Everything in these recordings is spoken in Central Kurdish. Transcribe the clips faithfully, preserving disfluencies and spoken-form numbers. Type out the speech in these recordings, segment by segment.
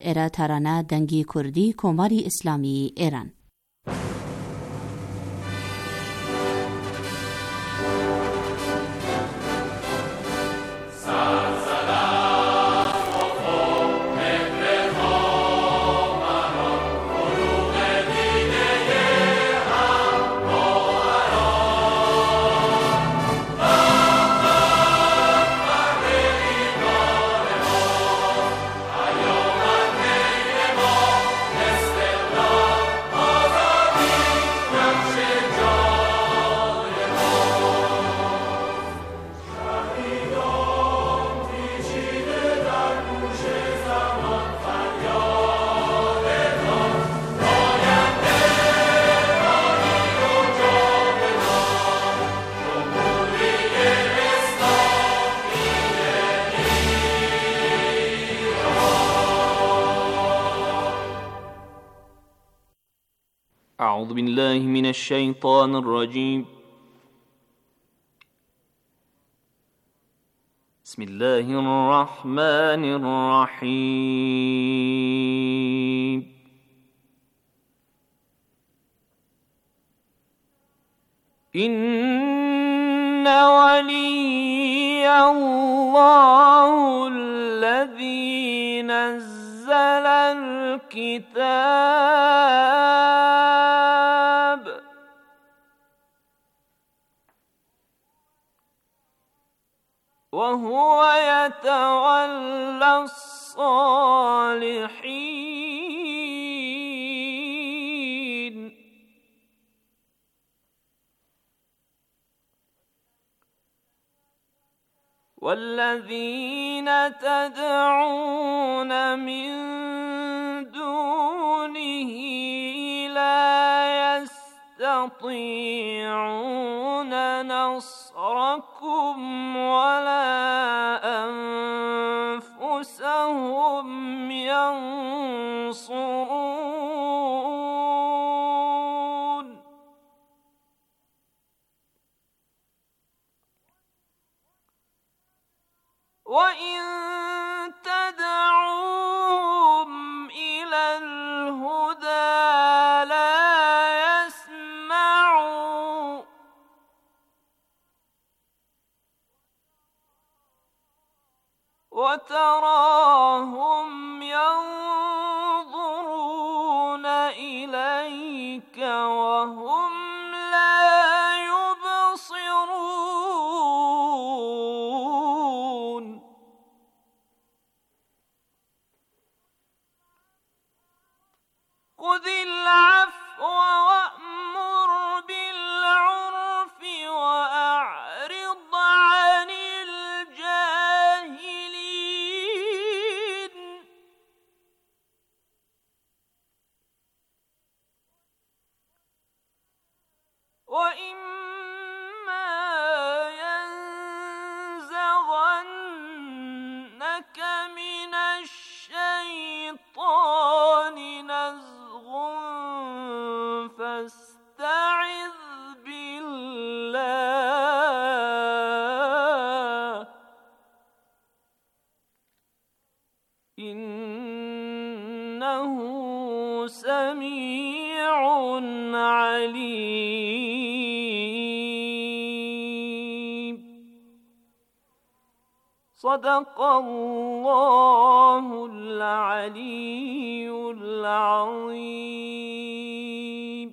ارا ترانه دنگی کردی کماری اسلامی ایران. أعوذ بالله من الشيطان الرجيم. بسم الله الرحمن الرحيم. إن ولي الله الذي نزل الكتاب وهو يتولى الصالحين والذين تدعون من دونه لا يستطيعون نصركم ولا أنفسهم ينصرون. وإن تدعوهم إلى الهدى لا يسمعوا وتراهم ينظرون إليك وهم لا يبصرون. خذ العفو وأمر بالعرف وأعرض عن الجاهلين. وإما ينزغنك من الشيطان نزغ فاستعذ بالله إنه سميع عليم. صدق الله العلي العظیم.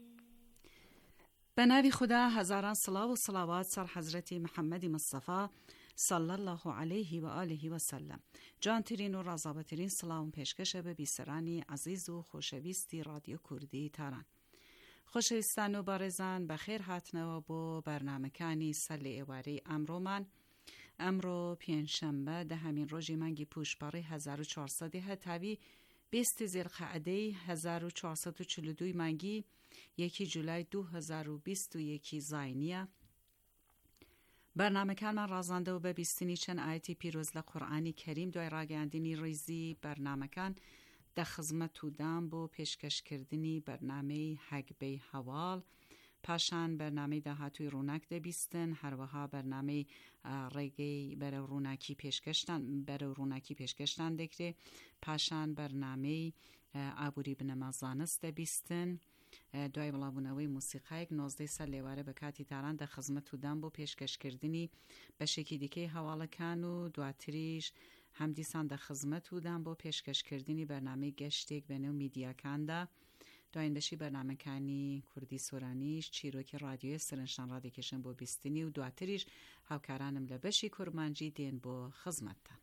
به نوی خدا هزاران صلاة و صلوات سر حضرت محمد مصطفی صلی الله علیه و آله و سلم. جانترین و رضابترین سلام پیشکش به بیسرانی عزیز و خوشویستی رادیو کردی تاران. خوشویستان و بارزان بخیر هاتنوا بو برنامه کانی سلی ایواری امرو من امرو پینشنبه ده همین روزی منگی پوشباری هزار و چهارصد هتاوی بیست ذی‌القعده هزار و چهارصد و چهل و دو منگی یکی جولای دو هزار و بیست و یک زاینیه. برنامه کن من رازنده و به بیستینی چند آیتی پیروز لقرآنی کریم دوی راگندینی ریزی برنامه کن ده خزمت و دام بو پیشکش کردنی برنامه حق بی حوال پاشان بەرنامەی داهاتووی ڕووناک دەبیستن، هەروەها بەرنامەی ڕێگەی بەرەو ڕووناکی پێشکەشتان بەرەو ڕووناکی پێشکەشتان دەکرێت. پاشان بەرنامەی ئابووری بنەما زانست دەبیستن. دوای بڵاوبوونەوەی موسیقایەک نۆزدەی سەر لێوارە بە کاتی تاران دە خزمەت و دام بۆ پێشکەشکردنی بەشێکی دیکەی هەواڵەکان و دواتریش هەم دیسان دە خزمەت و دام بۆ پێشکەشکردنی بەرنامەی گەشتێک بەنێو میدیاکاندا. دوایین بەشی بەرنامەکانی کوردی سۆرانیش چیرۆکی رادیۆی سەرنجدان ڕادیۆکێشن بۆ بیستنی و دواتریش هاوکارانم لە بەشی کورمانجی دێن بۆ خزمەتتان.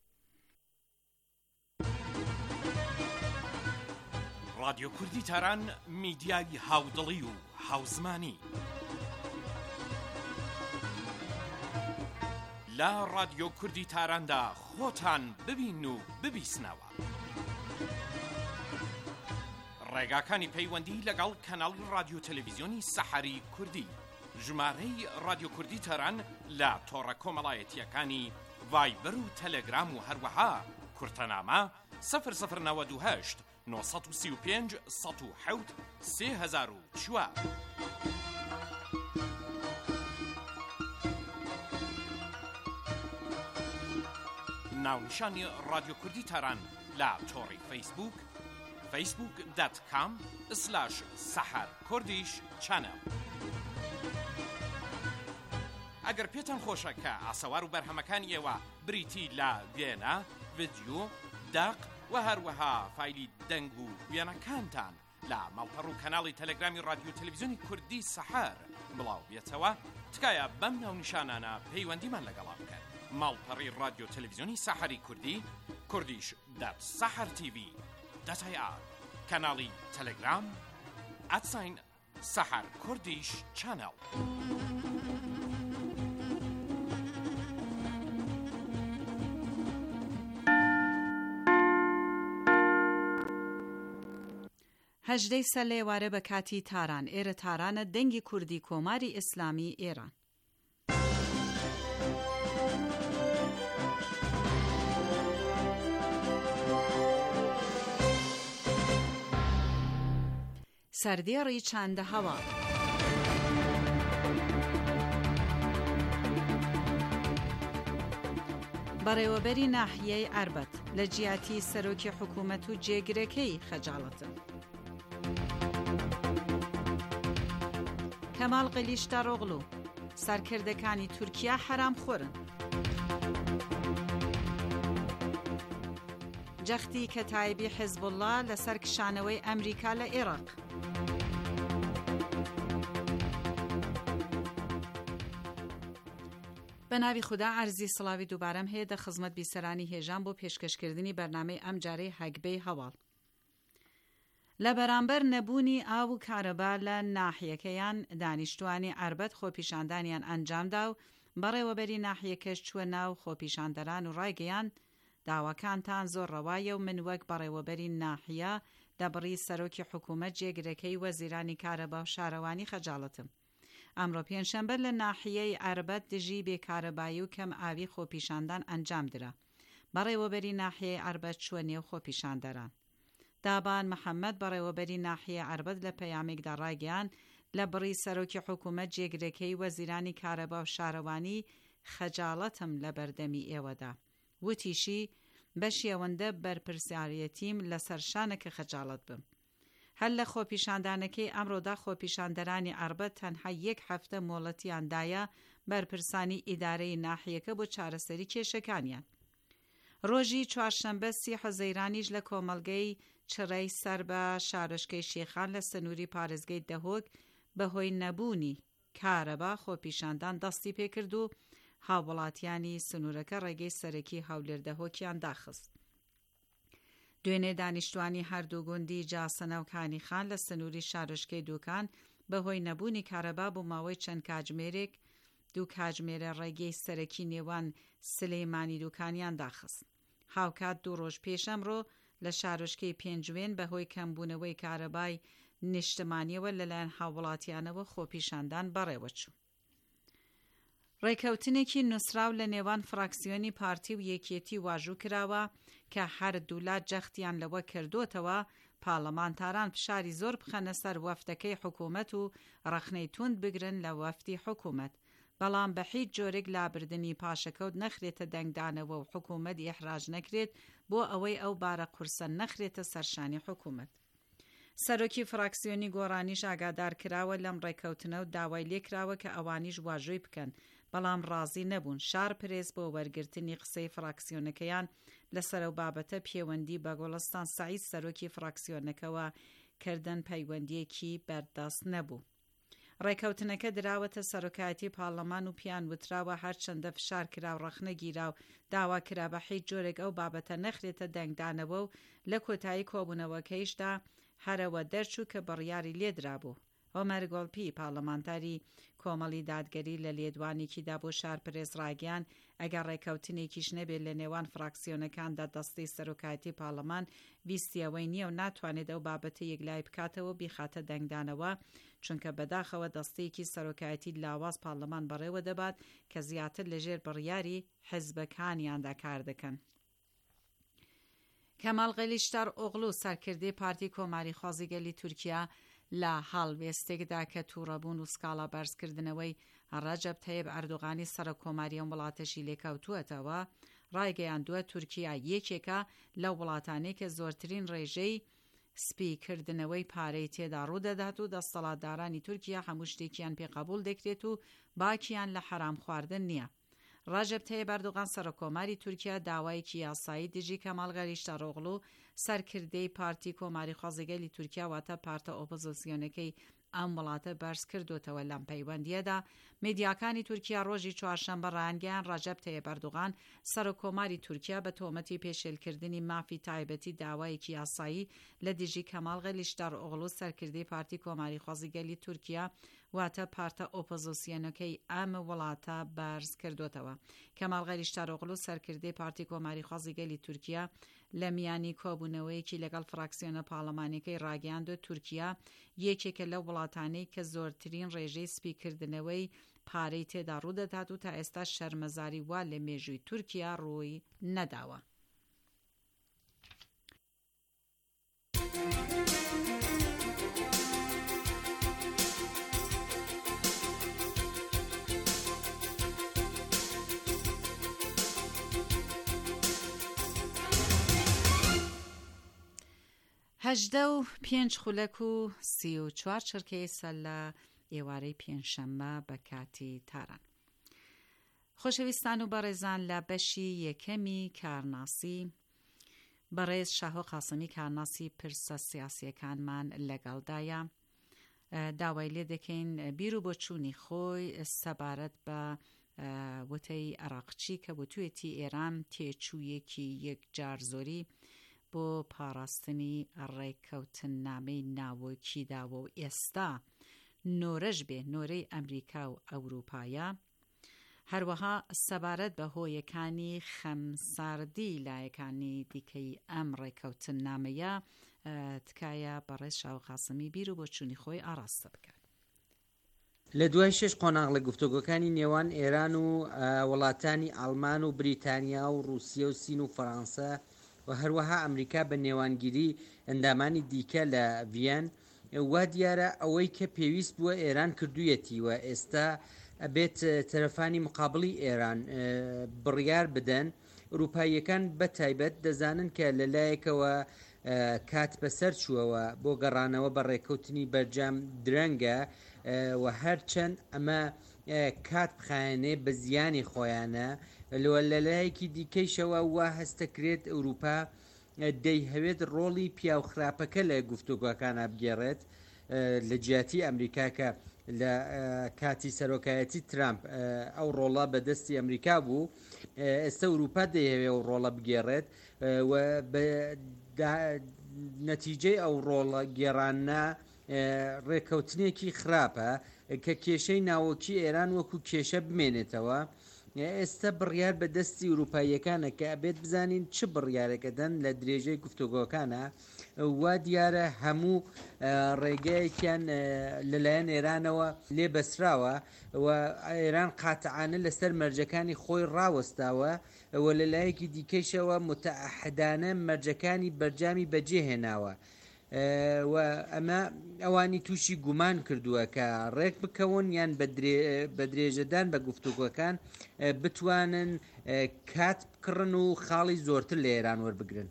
رادیۆ کوردی تاران میدیای هاودڵی و هاوزمانی لە رادیۆ کوردی تاراندا خۆتان ببین و ببیسنەوە. ڕێگاکانی پەیوەندی لەگەڵ کەناڵی رادیۆ تەلەڤیزیۆنی سەحەری کوردی، ژمارەی رادیۆ کوردی تاران لە تۆڕە کۆمەڵایەتیەکانی ڤایبەر و تەلەگرام و هەروەها کورتەنامە سەفر سەفر نەوەد و هەشت نۆ سەد و سی و پێنج سەد و حەوت سێ هەزار و چوار. ناونیشانی رادیۆ کوردی تاران لە تۆڕی فەیسبوک فەیسبوک دات کام سلاش سەحەر کوردیش چەنەڵ. ئەگەر پێتان خۆشە کە ئاسەوار و بەرهەمەکانی ئێوە بریتی لە وێنە، ڤیدیۆ، داق و هەروەها فایلی دەنگ و وێنەکانتان لە ماڵپەڕ و کەناڵی تەلەگرامی رادیۆ تەلەڤیزیۆنی کوردی سەحەر بڵاو بێتەوە، تکایە بەم ناونیشانانە پەیوەندیمان لەگەڵا بکەن. ماڵپەڕی رادیۆ تەلەڤیزیۆنی سەحەری کوردی، کوردیش دات سەحەر تیڤی دات ئای ئار، کەناڵی تەلەگرام ئەتساین سەحەر کوردیش چەنەڵ. هەژدەی سەر لێوارە بە کاتی تاران. ئێرە تارانە دەنگی کوردی کۆماری ئیسلامی ئێران. سەردێڕی چاندە هەوا. بەڕێوەبەری ناحیەی ئاربەت لە جیاتی سەرۆکی حکوومەت و جێگرەکەی خەجاڵەتن. کەماڵ قلیشتاڕۆغلو سەرکردەکانی تورکیا حرام خۆرن. جەختی کەتایبی حیزبوڵڵا لەسەر کشانەوەی ئەمریکا لە عێراق. بە ناوی خوددا عەرزی سڵاوی دووبارەم هەیە دە خزمەت بیسەرانی هێژان بۆ پێشکەشکردنی بەرنامەی ئەم جارەی هەگبەی هەواڵ. لە بەرامبەر نەبوونی ئاو و کارەبا لە ناحیەکەیان، دانیشتوانی ئاربەت خۆپیشاندانیان ئەنجامدا و بەڕێوەبەری ناحیەکەش چووە ناو خۆپیشاندەران و ڕایگەیان داواکانتان زۆر ڕەوایە و من وەک بەڕێوەبەری ناحیە دەبڕی سەرۆکی حکوومەت جێگرەکەی وەزیرانی کارەبا و شارەوانی خەجاڵەتم. ئەمڕۆ پێنجشەمبە لە ناحیەی ئاربەت دژی بێکارەبایی و کەم ئاوی خۆپیشاندان ئەنجام درا. بەڕێوەبەری ناحیەی ئاربەت چووە نێو خۆپیشاندەران. دابان محەممەد بەڕێوەبەری ناحیە ئاربەت لە پەیامێکدا ڕایگەیان لە بڕی سەرۆکی حکوومەت جێگرەکەی وەزیرانی کارەبا و شارەوانی خەجاڵەتم لە بەردەمی ئێوەدا. وتیشی بەشی ئەوەندە بەرپرسیارەتیم لەسەر شانەکە خەجاڵەت بم. هەر لە خۆپیشاندانەکەی ئەمڕۆدا خۆپیشاندەرانی ئاربەت تەنها یەک هەفتە مۆڵەتیاندایە بەرپرسانی ئیدارەی ناحیەکە بۆ چارەسەری کێشەکانیان. ڕۆژی چوارشەمبە سی حەزەیرانیش لە کۆمەڵگەی چڕەی سەر بە شارۆچکەی شێخان لە سنووری پارێزگای دەهۆک بەهۆی نەبوونی کارەبا خۆپیشاندان دەستی پێکرد و هاوڵاتیانی سنوورەکە ڕێگەی سەرەکی هەولێر دەهۆکیان داخست. دوێنێ دانیشتوانی هەردوو گوندی جاسەنە و کانی خان لە سنووری شارۆچکەی دووکان بەهۆی نەبوونی کارەبا بۆ ماوەی چەند کاتژمێرێک دوو کاتژمێرە ڕێگەی سەرەکی نێوان سلەیمانی دووکانیان داخست. هاوکات دوو ڕۆژ پێش ئەمڕۆ لە شارۆچکەی پێنجوێن بەهۆی کەمبوونەوەی کارەبای نیشتمانیەوە لەلایەن هاوڵاتیانەوە خۆپیشاندان بەڕێوە چوو. ڕێکەوتنێکی نووسراو لە نێوان فراکسیۆنی پارتی و یەکێتی واژوو کراوە کە هەردوو لات جەختیان لەوە کردوتەوە پارلەمانتاران فشاری زۆر بخەنە سەر وەفتەکەی حکوومەت و ڕەخنەی توند بگرن لە وەفتی حکوومەت، بەڵام بە هیچ جۆرێک لابردنی پاشەکەوت نەخرێتە دەنگدانەوە و حکوومەت ئیحراج نەکرێت بۆ ئەوەی ئەو بارە قورسە نەخرێتە سەرشانی حکوومەت. سەرۆکی فراکسیۆنی گۆڕانیش ئاگادار کراوە لەم ڕێکەوتنە و داوای لێکراوە کە ئەوانیش واژۆی بکەن، بەڵام ڕازی نەبوون. شار پرێز بۆ وەرگرتنی قسەی فراکسیۆنەکەیان لەسەر ئەو بابەتە پەیوەندی بە گۆڵستان سەعید سەرۆکی فراکسیۆنەکەوە کردن پەیوەندیەکی بەردەست نەبوو. ڕێکەوتنەکە دراوەتە سەرۆکایەتی پارلەمان و پیان وتراوە هەرچەندە فشار کرا و ڕەخنە گیرا و داوا کرا بە هیچ جۆرێک ئەو بابەتە نەخرێتە دەنگدانەوە و لە کۆتایی کۆبوونەوەکەیشدا هەرەوە دەرچوو کە بڕیاری لێدرابوو. ئۆمەر گۆڵپی پارلەمانتاری کۆمەڵی دادگەری لە لێدوانێکیدا بۆ شارپرێز ڕاگەیان ئەگەر ڕێکەوتنێکیش نەبێت لە نێوان فراکسیۆنەکاندا دەستەی سەرۆکایەتی پارلەمان ویستیەوەی نییە و ناتوانێت ئەو بابەتە یەکلای بکاتەوە بیخاتە دەنگدانەوە، چونکە بەداخەوە دەستەیەکی سەرۆکایەتی لاواز پارلەمان بەڕێوە دەبات کە زیاتر لەژێر بڕیاری حیزبەکانیاندا کار دەکەن. کەمال قلیچدار ئۆغڵو سەرکردەی پارتی کۆماری خۆزیگەلی تورکیا لە هەڵوێستێکدا کە تووڕەبوون و سکاڵا بەرزکردنەوەی ڕەجەب تەیب ئەردوغانی سەرۆکۆماریە وڵاتەشی لێکەوتووەتەوە، ڕایگەیاندووە تورکیا یەکێکە لە وڵاتانەی کە زۆرترین ڕێژەی سپیکردنەوەی پارەی تێدا ڕوودەدات و دەسەڵاتدارانی تورکیا هەموو شتێکیان پێقەبوڵ دەکرێت و باکیان لە حرام خواردن نییە. ڕەجەب تەیب ئەردوغان سەرۆکۆماری تورکیا داوایەکی یاسایی دژی کەمال قلیچدار ئۆغڵو سەرکردەی پارتی کۆماری خۆزیگەلی تورکیا واتە پارتە ئۆپۆزیسیۆنەکەی ئەم وڵاتە بەرز کردوتەوە. لەم پەیوەندیەدا میدیاکانی تورکیا ڕۆژی چوارشەممە ڕایانگەیان ڕەجەب تەیب ئەردوغان سەرۆکۆماری تورکیا بە تۆمەتی پێشێلکردنی مافی تایبەتی داوایەکی یاسایی لە دژی کەمال قلیچدار ئۆغڵو سەرکردەی پارتی کۆماری خۆزیگەلی تورکیا واتە پارتە ئۆپۆزیسیۆنەکەی ئەم وڵاتە بەرز کردوتەوە. کەمال قلیچدار ئۆغڵو سەرکردەی پارتی کۆماری خۆزیگەلی تورکیا لە میانی کۆبوونەوەیەکی لەگەڵ فراکسیۆنە پارلەمانیەکەی ڕاگەیاندوە تورکیا یەکێکە لە وڵاتانەی کە زۆرترین ڕێژەی سپیکردنەوەی پارەی تێدا ڕوودەدات و تا ئێستا شەرمەزاری وا لە مێژووی تورکیا ڕووی نەداوە. هەژدە و پێنج خولەک و سی و چوار چرکەی سەر لە ئێوارەی پێنجشەممە بە کاتی تاران. خۆشەویستان و بەڕێزان، لە بەشی یەکەمی کارناسی بەڕێز شاهۆ قاسمی کارناسی پرسە سیاسیەکانمان لەگەڵدایە. داوای لێ دەکەین بیر و بۆچوونی خۆی سەبارەت بە وتەی عراقچی کە وتوێتی ئێران تێچوویەکی یەکجار زۆری بۆ پاراستنی ڕێککەوتن نامەی ناوەکی داوە و ئێستا نۆرەش بێ نۆرەی ئەمریکا و ئەوروپایە. هەروەها سەبارەت بە هۆیەکانی خەمساردی لایەکانی دیکەی ئەم ڕێککەوتن نامەیە تکایە بەڕێز شاهۆ قاسمی بیر و بۆچوونی خۆی ئاراستە بکات. لە دوای شش قۆناغ لە گفتوگۆکانی نێوان ئێران و وڵاتانی ئەڵمان و بریتانیا و رووسیا و سین و فەڕەنسا و هەروەها ئەمریکا بە نێوانگیری ئەندامانی دیکە لە ڤیان وا دیارە ئەوەی کە پێویست بووە ئێران کردوویەتی و ئێستا ئەبێت تەرەفانی مقابڵی ئێران بڕیار بدەن. ئەوروپاییەکان بە تایبەت دەزانن کە لەلایەکەوە کات بەسەر چووەوە بۆ گەڕانەوە بە ڕێککەوتنی بەرجام درەنگە و هەرچەند ئەمە کات بخایەنێ بە زیانی خۆیانە لەلایەکی دیکەیشەوە وا هەستەکرێت ئەوروپا دەیهەوێت ڕۆڵی پیاوخراپەکە لە گفتوگۆکانە بگێڕێت لە جیاتی ئەمریکا کە لە کاتی سەرۆکایەتی ترامپ ئەو ڕۆڵە بەدەستی ئەمریکا بوو. ئێستا ئەوروپا دەیەوێت ئەو ڕۆڵە بگێڕێت و نەتیجەی ئەو ڕۆڵە گێڕانە ڕێککەوتنێکی خراپە کە کێشەی ناوەکی ئێران وەکو کێشە بمێنێتەوە. ئێستا بڕیار بە دەستی ئەوروپاییەکانە کە ئەبێت بزانین چ بڕیارێکە دەن لە درێژەی گفتوگۆکانە. وا دیارە هەموو ڕێگەیەکیان لەلایەن ئێرانەوە لێ بەسراوە و ئێران قاتعانە لەسەر مەرجەکانی خۆی ڕاوەستاوە و لەلایەکی دیکەیشەوە متەعهدانە مەرجەکانی بەرجامی بەجێهێناوە. و ئەمە ئەوانی تووشی گومان کردووە کە ڕێک بکەون یان بە درێژەدان بە گفتوگۆکان بتوانن کات بکڕن و خاڵی زۆرتر لە ئێران وەربگرن.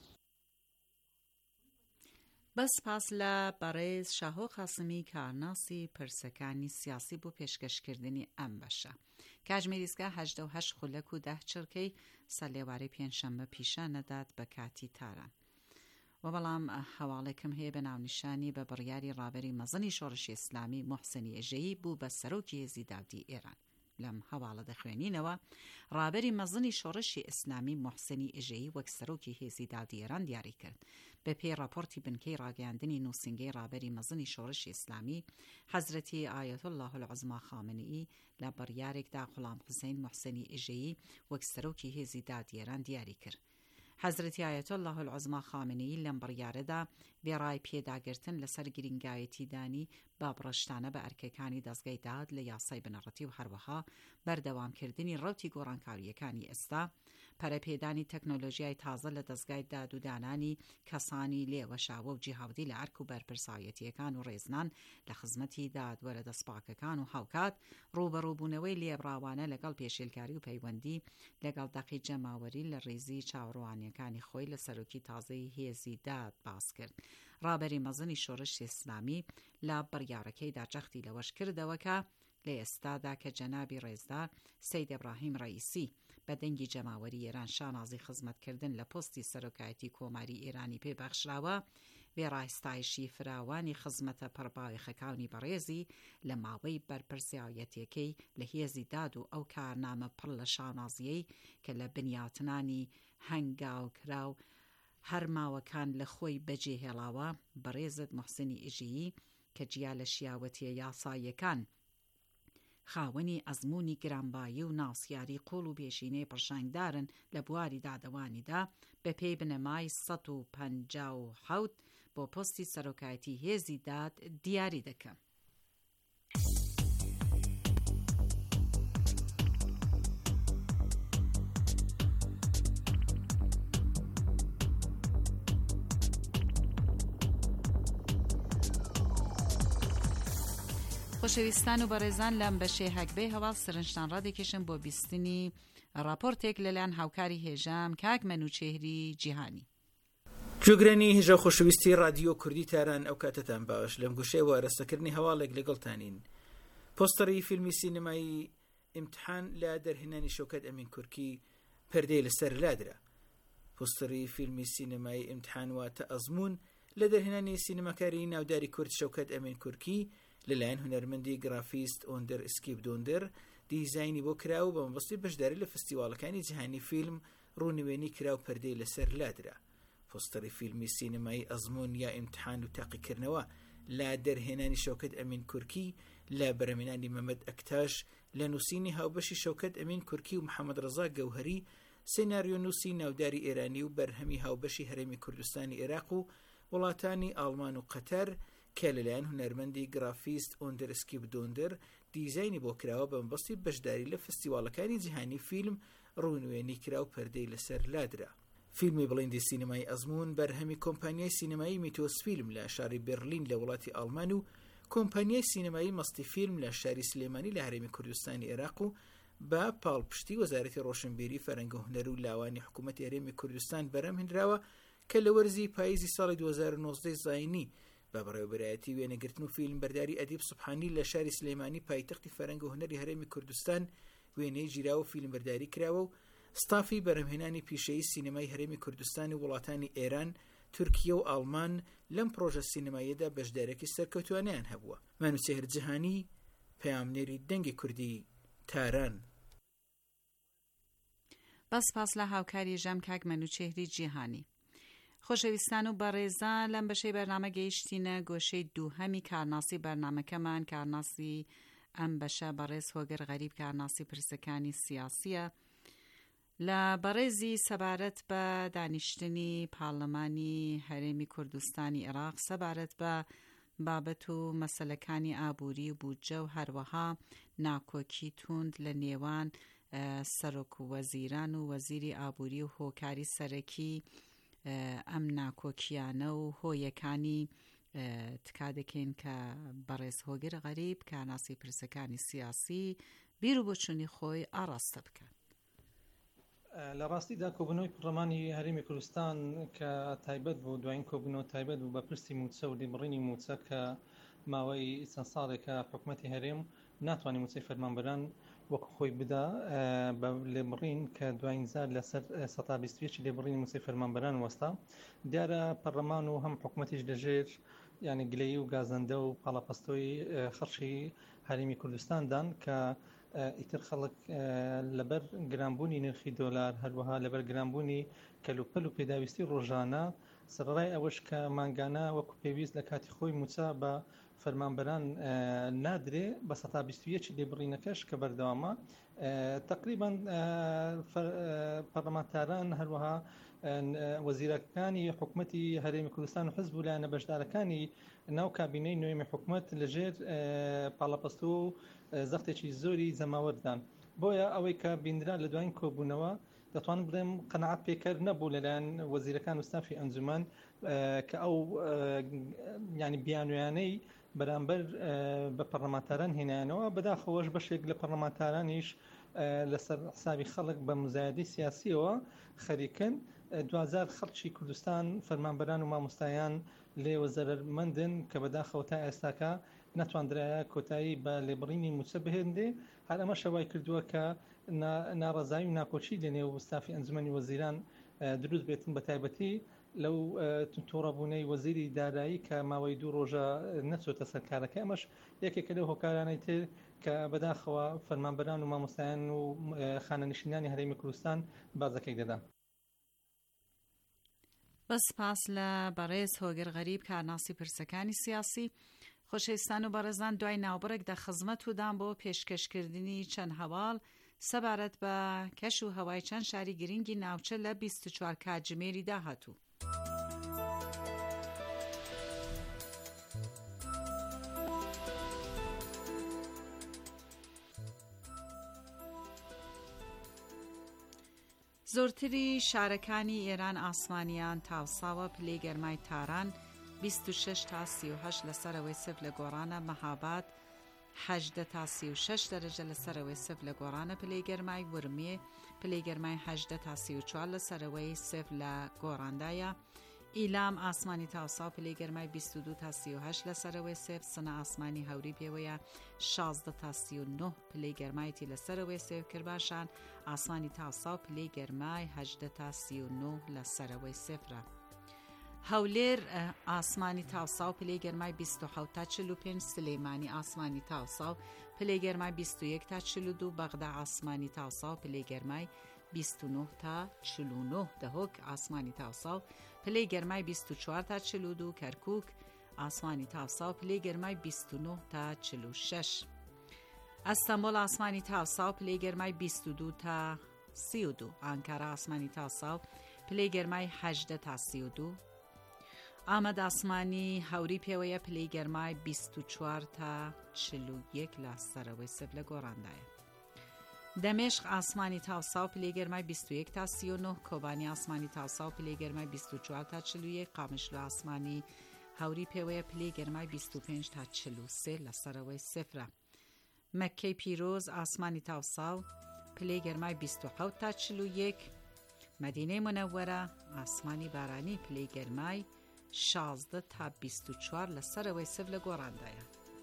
بەس پاس لە بەڕێز شاهۆ قاسمی کارناسی پرسەکانی سیاسی بۆ پێشکەشکردنی ئەم بەشە. کاتژمێریزگا هەژدە و هەشت خولەک و دە چرکەی سەلێوارەی پێنجشەممە پیشانەدات بە کاتی تاران. و بەڵام هەواڵێکم هەیە بە ناونیشانی بە بڕیاری ڕابەری مەزنی شۆڕشی ئیسلامی موحسینی ئێژەیی بوو بە سەرۆکی هێزی داودی ئێران. لەم هەواڵە دەخوێنینەوە ڕابەری مەزنی شۆڕشی ئیسلامی موحسینی ئێژەیی وەک سەرۆکی هێزی داودی ئێران دیاری کرد. بە پێی راپۆرتی بنکەی ڕاگەیاندنی نووسنگەی ڕابەری مەزنی شۆڕشی ئیسلامی، حەزرەتی ئایەت الله العوزما خامنەئی لە بڕیارێکدا غولام حوسێن موحسینی ئێژەیی وەک سەرۆکی هێزی داودی ئێران دیاری کرد. حەزرەتی ئایەت الله العوزما خامنەئی لەم بڕیارەدا بێڕای پێداگرتن لەسەر گرنگایەتی دانی بابڕەشتانە بە ئەرکەکانی دەستگای داد لە یاسای بنەڕەتی و هەروەها بەردەوامکردنی ڕەوتی گۆڕانکاریەکانی ئێستا، پەرەپێدانی تەکنۆلۆژیای تازە لە دەستگای داد و دانانی کەسانی لێوەشاوە و جیهاودی لە ئەرک و بەرپرسایەتیەکان و ڕێزنان لە خزمەتی دادوەرە دەستپاکەکان و هاوکات، ڕوبەڕووبوونەوەی لێبڕاوانە لەگەڵ پێشێلکاری و پەیوەندی لەگەڵ دەقی جەماوەری لە ڕێزی چاوەڕوانیەکانی خۆی لە سەرۆکی تازەی هێزی داد باس کرد. ڕابەری مەزنی شۆڕشی ئیسلامی لە بڕیارەکەیدا جەختی لەوەش کردەوە کە لە ئێستادا کە جەنابی ڕێزدار سەید ئیبراهیم ڕەئیسی بە دەنگی جەماوەری ئێران شانازی خزمەتکردن لە پۆستی سەرۆکایەتی کۆماری ئێرانی پێبەخشراوە، وێڕایستایشی فراوانی خزمەتە پڕباوێخەکانی بەڕێزی لە ماوەی بەرپرسایەتیەکەی لە هێزی داد و ئەو کارنامە پڕ لە شانازیەی کە لە بنیاتنانی هەنگاوکراو هەر ماوەکان لە خۆی بەجێهێڵاوە، بەڕێزت موحسینی ئێژەیی کە جیا لە شیاوەتیە یاساییەکان خاوەنی ئەزموونی گرانبایی و ناسیاری قوڵ و بێشینەی پڕشنگدارن لە بواری دادەوانیدا بە پێی بنەمای سەد و پەنجا و حەوت بۆ پۆستی سەرۆکایەتی هێزی داد دیاری دەکەم. خۆشەویستان و بەڕێزان لەم بەشەی هەکبەی هەواڵ سەرنجتان ڕادێکێشن بۆ بیستنی راپۆرتێک لەلایەن هاوکاری هێژام کاک مەنوچێهری جیهانی. جوگرانی هێژە خۆشەویستی رادیۆ کوردی تاران، ئەو کاتتان باش. لەم گوشەی وارەسەکردنی هەواڵێک لەگەڵتانین. پۆستەری فیلمی سینەمایی ئیمتحان لە دەرهێنانی شەوکەت ئەمین کورکی پەردەی لەسەر لادرا. پۆستەری فیلمی سینەمایی ئیمتحان واتە ئەزمون لە دەرهێنانی سینەماکاری ناوداری کورد شەوکەت ئەمین کورکی لەلایەن هونەرمەندی گرافیست ئۆندەر ئسکیپ دۆندەر دیزاینی بۆ کراو بە مەبەستی بەشداری لە فستیواڵەکانی جیهانی فیلم ڕوونوێنی کراو پەردەی لەسەر لادرا. پۆستەری فیلمی سینەمایی ئەزمون یا ئیمتحان و تاقیکردنەوە لە دەرهێنانی شەوکەت ئەمین کورکی لە بەرهەمهێنانی مەمەد ئەکتاش لە نووسینی هاوبەشی شەوکەت ئەمین کورکی و محەممەد ڕەزا گەوهەری، سێناریۆ نووسی ناوداری ئێرانی و بەرهەمی هاوبەشی هەرێمی کوردستانی عێراق و وڵاتانی ئاڵمان و قەتەر کە لەلایەن هونەرمەندی گرافیست ئۆندەر ئسکیپ دۆندەر دیزاینی بۆ کراوە بە مەبەستی بەشداری لە فستیواڵەکانی جیهانی فیلم ڕوونوێنی کراو پەردەی لەسەر لادرا. فیلمی بڵیندی سینەمایی ئەزمون بەرهەمی کۆمپانیای سینەمایی میتۆس فیلم لە شاری بێرلین لە وڵاتی ئاڵمان و کۆمپانیای سینەمایی مەستی فیلم لە شاری سلێمانی لە هەرێمی کوردستانی عێراق و بە پاڵپشتی وەزارەتی ڕۆشنبیری فەرەنگە و هونەر و لاوانی حکوومەتی هەرێمی کوردستان بەرهەمهێنراوە کە لە وەرزی پاییزی ساڵی دوو هەزار و نۆزدە زاینی بە بەڕێوەبەرایەتی وێنەگرتن و فیلم بەرداری ئەدیب سوبحانی لە شاری سلێمانی پایتەختی فەرەنگە و هونەری هەرێمی کوردستان وێنەی گیراوە و فیلم بەرداری کراوە و ستافی بەرهەمهێنانی پیشەیی سینەمای هەرێمی کوردستان و وڵاتانی ئێران، تورکیە و ئاڵمان لەم پرۆژە سینەماییەدا بەشدارێکی سەرکەوتوانیان هەبووە. مانوچێهر جیهانی، پەیامنێری دەنگی کوردی تاران. بەس پاس لە هاوکاری ژەم کاک مەنوچێهری جیهانی. خۆشەویستان و بەڕێزان لەم بەشەی بەرنامە گەیشتینە گۆشەی دووهەمی کارناسی بەرنامەکەمان. کارناسی ئەم بەشە بەڕێز هۆگر غەریب کارناسی پرسەکانی سیاسیە لە بەڕێزی سەبارەت بە دانیشتنی پاڵەمانی هەرێمی کوردستانی عێراق، سەبارەت بە بابەت و مەسەلەکانی ئابووری و بودجە و هەروەها ناکۆکی توند لە نێوان سەرۆک و وەزیران و وەزیری ئابووری و هۆکاری سەرەکی ئەم ناکۆکیانە و هۆیەکانی تکا دەکەین کە بەڕێز هۆگر غەریب کە ناسی پرسەکانی سیاسی بیر و بۆچوونی خۆی ئاڕاستە بکەن. لە ڕاستیدا کۆبوونەوەی پەرلەمانی هەرێمی کوردستان کە تایبەت بوو دوایین کۆبوونەوە تایبەت بوو بە پرسی موچە و لێبڕینی موچە کە ماوەی چەند ساڵێکە حکوومەتی هەرێم ناتوانێت موچەی فەرمانبەران وەکو خۆی بدا بە لێبڕین کە دوایین زار لەسەر سەد و بیست و یەک لێبڕینی موچەی فەرمانبەران وەستا. دیارە پەرلەمان و هەم حکوومەتیش لەژێر یعنی گلەیی و گازەندە و پاڵاپەستۆی خەڵکی هەرێمی کوردستاندان کە ئیتر خەڵک لەبەر گرانبوونی نرخی دۆلار هەروەها لەبەر گرانبوونی کەلوپەل و پێداویستی ڕۆژانە سەرڕای ئەوەش کە مانگانە وەکو پێویست لە کاتی خۆی موچە بە فەرمانبەران نادرێ بە سەد و بیست و یەک لێبڕینەکەش کە بەردەوامە تقریبا پەرلەمانتاران هەروەها وەزیرەکانی حکوومەتی هەرێمی کوردستان و حزب و لایەنە بەشدارەکانی ناو کابینەی نوێمی حکوومەت لەژێر پاڵەپەستۆ و زەختێکی زۆری زەماوەردان. بۆیە ئەوەی کە بیندرا لە دوایین کۆبوونەوە دەتوانم بڵێم قەنەعەت پێکەر نەبوو لەلایەن وەزیرەکان و ستافی ئەنجومەن کە ئەو ینی بیانویانەی بەرامبەر بە پەرلەمانتاران هێنایانەوە بەداخەوەش بەشێک لە پەرلەمانتارانیش لەسەر حسابی خەڵک بە مزایدەی سیاسیەوە خەریکن. دوازار خەڵکی کوردستان فەرمانبەران و مامۆستایان لێوە زەرمەندن کە بەداخەوە تا ئێستاکە ناتواندرایە کۆتایی بە لێبڕینی موچە بهێندێ. هەر ئەمە شەوای کردووە کە ناڕەزایی و ناکۆچی لە نێو ستافی ئەنجومەنی وەزیران دروست بێتن بە تایبەتی لەو تووڕەبوونەی وەزیری دارایی کە ماوەی دوو ڕۆژە نەچۆتە سەر کارەکە. ئەمەش یەکێکە لەو هۆکارانەی تر کە بەداخەوە فەرمانبەران و مامۆستایان و خانەنشینانی هەرێمی کوردستان بازەکەی دەدا. بەسپاس لە بەڕێز هۆگر غەریب کارناسی پرسەکانی سیاسی. خۆشەویستان و بەڕێزان، دوای ناوبڕێک دە خزمەت ودان بۆ پێشکەشکردنی چەند هەواڵ سەبارەت بە کەش و هەوای چەند شاری گرنگی ناوچە لە بیست و چوار کاتژمێری داهاتوو. زۆرتری شارەکانی ئێران ئاسمانیان تاوساوە، پلەی گەرمای تاران بیست و شش تا سی و هەشت لەسەرەوەی سف لە گۆڕانە، مەهاباد هەژدە تا سی و شش دەرەجە لەسەرەوەی سف لە گۆڕانە، پلەی گەرمای ورمێ پلەی گەرمای هەژدە تا سی و چوار لەسەرەوەی سف لە گۆڕاندایە، ئیلام ئاسمانی تاوسا پلەی گەرمای بیست و دوو تا سی و هەشت لەسەرەوەی سف، سنە ئاسمانی هەوری پێوەیە شازدە تا سی و نۆ پلەی گەرمایەتی لەسەرەوەی سف، کرماشان ئاسمانی تاوسا پلەی گەرمای هەژدە تا سی و نۆ لەسەرەوەی سفرە، هەولێر ئاسمانی تاوسا و پلەی گەرمای بیست و حەوت تا چل و پێنج، سلەیمانی ئاسمانی تاوسا و پلەی گەرمای بیست و یەک تا چل و دوو، بەغدا ئاسمانی تاوسا و پلەی گەرمای بیست و نۆ تا چل و نۆ، دەهۆک ئاسمانی تاوسا و پلەی گەرمای بیست و چوار تا چل و دوو، کەرکووک ئاسمانی تاوسا و پلەی گەرمای بیست و نۆ تا چل و شش، ئەستەمبۆڵ ئاسمانی تاوسا و پلەی گەرمای بیست و دوو تا سی و دوو، ئانکارا ئاسمانی تاوسا و پلەی گەرمای هەژدە تا سی و دوو، ئامەد ئاسمانی هەوری پێوەیە پلەی گەرمای بیست و چوار تا چل و یەک لەسەرەوەی سف لە گۆڕاندایە، دەمێشق ئاسمانی تاوسا و پلەی گەرمای بیست و یەک تا سی و نۆ، کۆبانی ئاسمانی تاوسا و پلەی گەرمای بیست و چوار تا چل و یەک، قامشلو ئاسمانی هەوری پێوەیە پلەی گەرمای بیست و پێنج تا چل و سێ لەسەرەوەی سفرە، مەککەی پیرۆز ئاسمانی تاوسا و پلەی گەرمای بیست و حەوت تا چل و یەک، مەدینەی مونەوەرە ئاسمانی بارانی پلەی گەرمای شازدە تا بیست و چوار لەسەرەوەی سف لە گۆڕاندایە.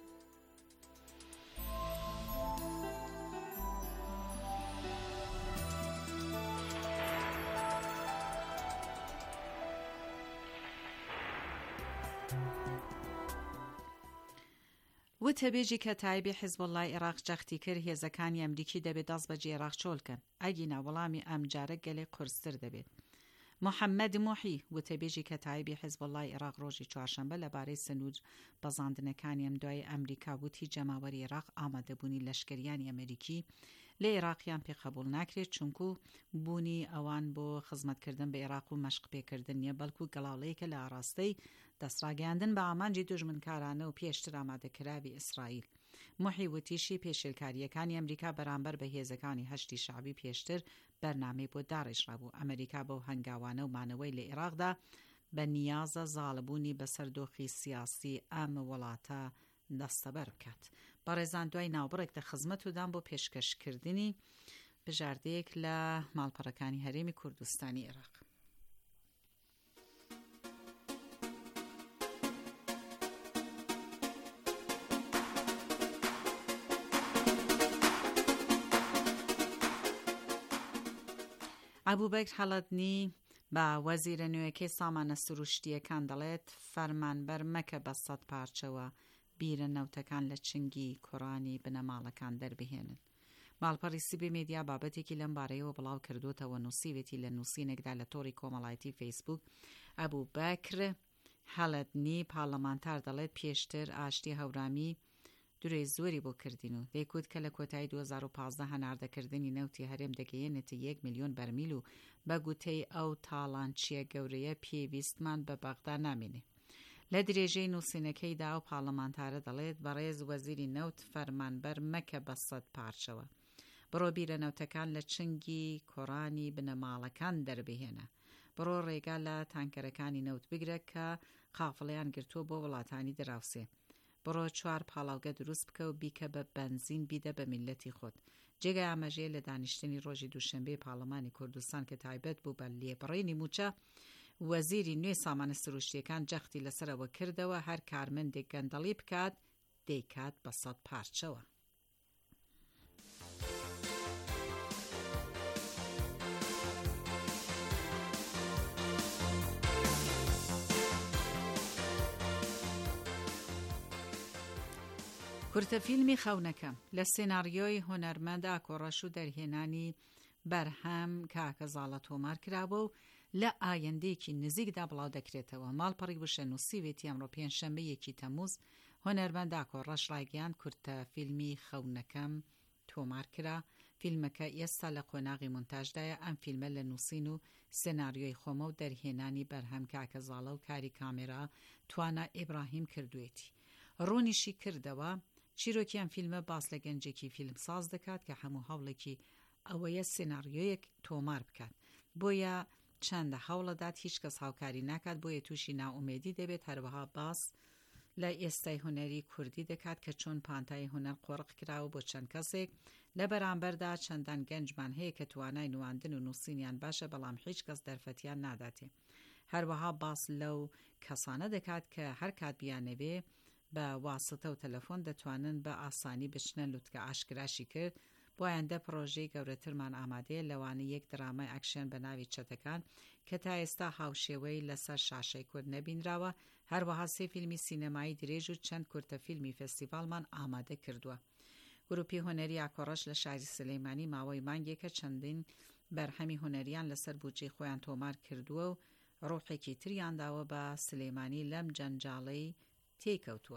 وتەبێژی کە تایبی حیزبوڵڵای عێراق جەختی کرد هێزەکانی ئەمریکی دەبێت دەست بەجێ عێراق چۆڵکەن، ئەگینا وەڵامی ئەم جارە گەلێک قورستر دەبێت. محەممەد موحی وتەبێژی کە تایبی حیزبوڵڵای عێراق ڕۆژی چوارشەمبە لەبارەی سنوور بەزاندنەکانی ئەم دوای ئەمریکا وتی جەماوەری عێراق ئامادەبوونی لەشکریانی ئەمریکی لە عێراقیان پێقەبوڵ ناکرێت، چونکو بوونی ئەوان بۆ خزمەتکردن بە عێراق و مەشق پێکردن نیە، بەڵکو گەڵاڵەیەکە لە ئاراستەی دەستڕاگەاندن بە ئامانجی دوژمنکارانە و پێشتر ئامادەکراوی ئیسرائیل. محی وتیشی پێشێلکاریەکانی ئەمریکا بەرامبەر بە هێزەکانی هەشتی شعبی پێشتر بەرنامەی بۆ داڕێژرابوو. ئەمریکا بۆ هەنگاوانە و مانەوەی لە عێراقدا بە نیازە زاڵبوونی بەسەردۆخی سیاسی ئەم وڵاتە دەستەبەر بکات. بەڕێزان دوای ناوبڕێک دە خزمەت ودان بۆ پێشکەشکردنی بژاردەیەک لە ماڵپەڕەکانی هەرێمی کوردستانی عێراق. ئەبوبەکر حەڵەدنی بە وەزیرە نوێیەکەی سامانە سروشتیەکان دەڵێت فەرمانبەر مەکە بە سەد پارچەوە بیرە نەوتەکان لە چنگی کوڕانی بنەماڵەکان دەربهێنن. ماڵپەڕی سیبی مێدیا بابەتێکی لەم بارەیەوە بڵاو کردوتەوە. نووسیوێتی لە نووسینێکدا لە تۆڕی کۆمەڵایەتی فەیسبوک ئەبوبەکر حەڵەدنی پارلەمانتار دەڵێت پێشتر ئاشتی هەورامی دوورێ زۆری بۆ کردین و دەیکوت کە لە کۆتایی دوو هەزار و پانزدە هەناردەکردنی نەوتی هەرێم دەگەیەنێتە یەک میلیۆن بەرمیل و بە گوتەی ئەو تاڵانچیە گەورەیە پێویستمان بە بەغدا نامێنێ. لە درێژەی نووسینەکەیدا و پارلەمانتارە دەڵێت بەڕێز وەزیری نەوت فەرمانبەر مەکە بە سەد پارچەوە بڕۆ بیرە نەوتەکان لە چنگی کۆڕانی بنەماڵەکان دەربهێنە. بڕۆ ڕێگا لە تانکەرەکانی نەوت بگرە کە قافڵەیان گرتووە بۆ وڵاتانی دراوسێ. بڕۆ چوار پاڵاوگە دروست بکە و بیکە بە بەنزین بیدە بە میلەتی خۆت. جێگای ئاماژەیە لە دانیشتنی ڕۆژی دووشەمبەی پارلەمانی کوردستان کە تایبەت بوو بە لێبڕینی موچە، وەزیری نوێ سامانە سروشتیەکان جەختی لەسەرەوە کردەوە هەر کارمەندێک گەندەڵی بکات دەیکات بە سەد پارچەوە. کورتە فیلمی خەونەکە لە سێناریۆی هۆنەرمەند ئاکۆڕەش و دەرهێنانی بەرهەم کاکە زاڵە تۆمار کرابە و لە ئایندەیەکی نزیکدا بڵاو دەکرێتەوە. ماڵپەڕی وشە نووسیوێتی ئەمڕۆ پێنجشەمبە یەکی تەمووز هۆنەرمەند ئاکۆڕەش ڕایگەیاند کورتە فیلمی خەونەکەم تۆمار کرا. فیلمەکە ئێستا لە قۆناغی مونتاژدایە. ئەم فیلمە لە نووسین و سێناریۆی خۆمە و دەرهێنانی بەرهەم کاکە زاڵە و کاری کامێرا توانە ئیبراهیم کردوێتی. ڕوونیشی کردەوە چیرۆکی ئەم فیلمە باس لە گەنجێکی فیلمساز دەکات کە هەموو هەوڵێکی ئەوەیە سێناریۆیەک تۆمار بکات. بۆیە چەندە هەوڵەدات هیچ کەس هاوکاری ناکات، بۆیە تووشی ناومێدی دەبێت. هەروەها باس لە ئێستای هونەری کوردی دەکات کە چۆن پانتای هونەر قۆڕق کراوە بۆ چەند کەسێک. لە بەرامبەردا چەندان گەنجمان هەیە کە توانای نواندن و نووسینیان باشە بەڵام هیچ کەس دەرفەتیان ناداتێ. هەروەها باس لەو کەسانە دەکات کە هەر کات بیانەوێ بە واسطە و تەلەفۆن دەتوانن بە ئاسانی بچنە لوتکە ئاشکراشی کرد. بۆ ئایندە پرۆژەی گەورەترمان ئامادەیە لەوانەیە یەک درامای ئەکشن بە ناوی چەتەکان کە تا ئێستا هاوشێوەی لەسەر شاشەی کورد نەبینراوە. هەروەها سێ فیلمی سینەمایی درێژ و چەند کورتە فیلمی فستیڤالمان ئامادە کردووە. گروپی هۆنەری ئاکۆڕەش لە شاری سلەیمانی ماوەی مانگێکە چەندین بەرهەمی هۆنەریان لەسەر بودجەی خۆیان تۆمار کردووە و ڕۆحێکی تریان داوە بە سلەیمانی لەم جەنجاڵەی تێکەوتووە.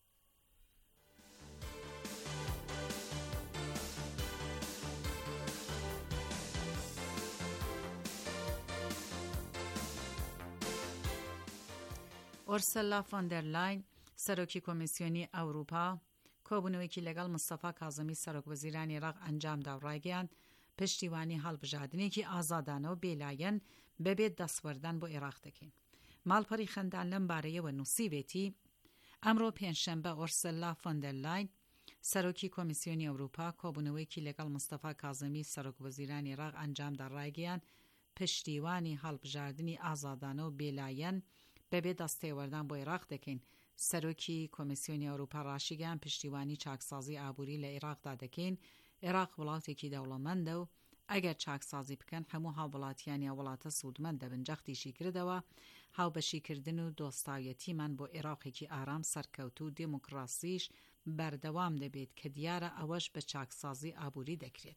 ئۆرسەلا فۆندەرلاین سەرۆکی کۆمیسیۆنی ئەوروپا کۆبوونەوەیکی لەگەڵ مستەفا کازمی سەرۆکوەزیرانی عێراق ئەنجامدا و ڕایگەیاند پشتیوانی هەڵبژاردنێکی ئازادانە و بێلایەن بەبێت دەسوەردان بۆ عێراق دەکەین. ماڵپەڕی خەندان لەم بارەیەوە نووسیوێتی ئەمڕۆ پێنجشەمبە ئۆرسەلا فۆندەرلاین سەرۆکی کۆمیسیۆنی ئەوروپا کۆبوونەوەیکی لەگەڵ مستەفا کازمی سەرۆکوەزیرانی عێراق ئەنجامدا ڕایگەیاند پشتیوانی هەڵبژاردننی ئازادانە و بێلایەن بەبێ دەستێوەردان بۆ عێراق دەکەین. سەرۆکی کۆمیسیۆنی ئەوروپا ڕاشیگەیاند پشتیوانی چاکسازی ئابووری لە عێراقدا دەکەین. عێراق وڵاتێکی دەوڵەمەندە و ئەگەر چاکسازی بکەن هەموو هاووڵاتیانی وڵاتە سوودمەند دەبن. جەختیشی کردەوە هاوبەشیکردن و دۆستاویەتیمان بۆ عێراقێکی ئارام سەرکەوت و دموکراسیش بەردەوام دەبێت کە دیارە ئەوەش بە چاکسازی ئابووری دەکرێت.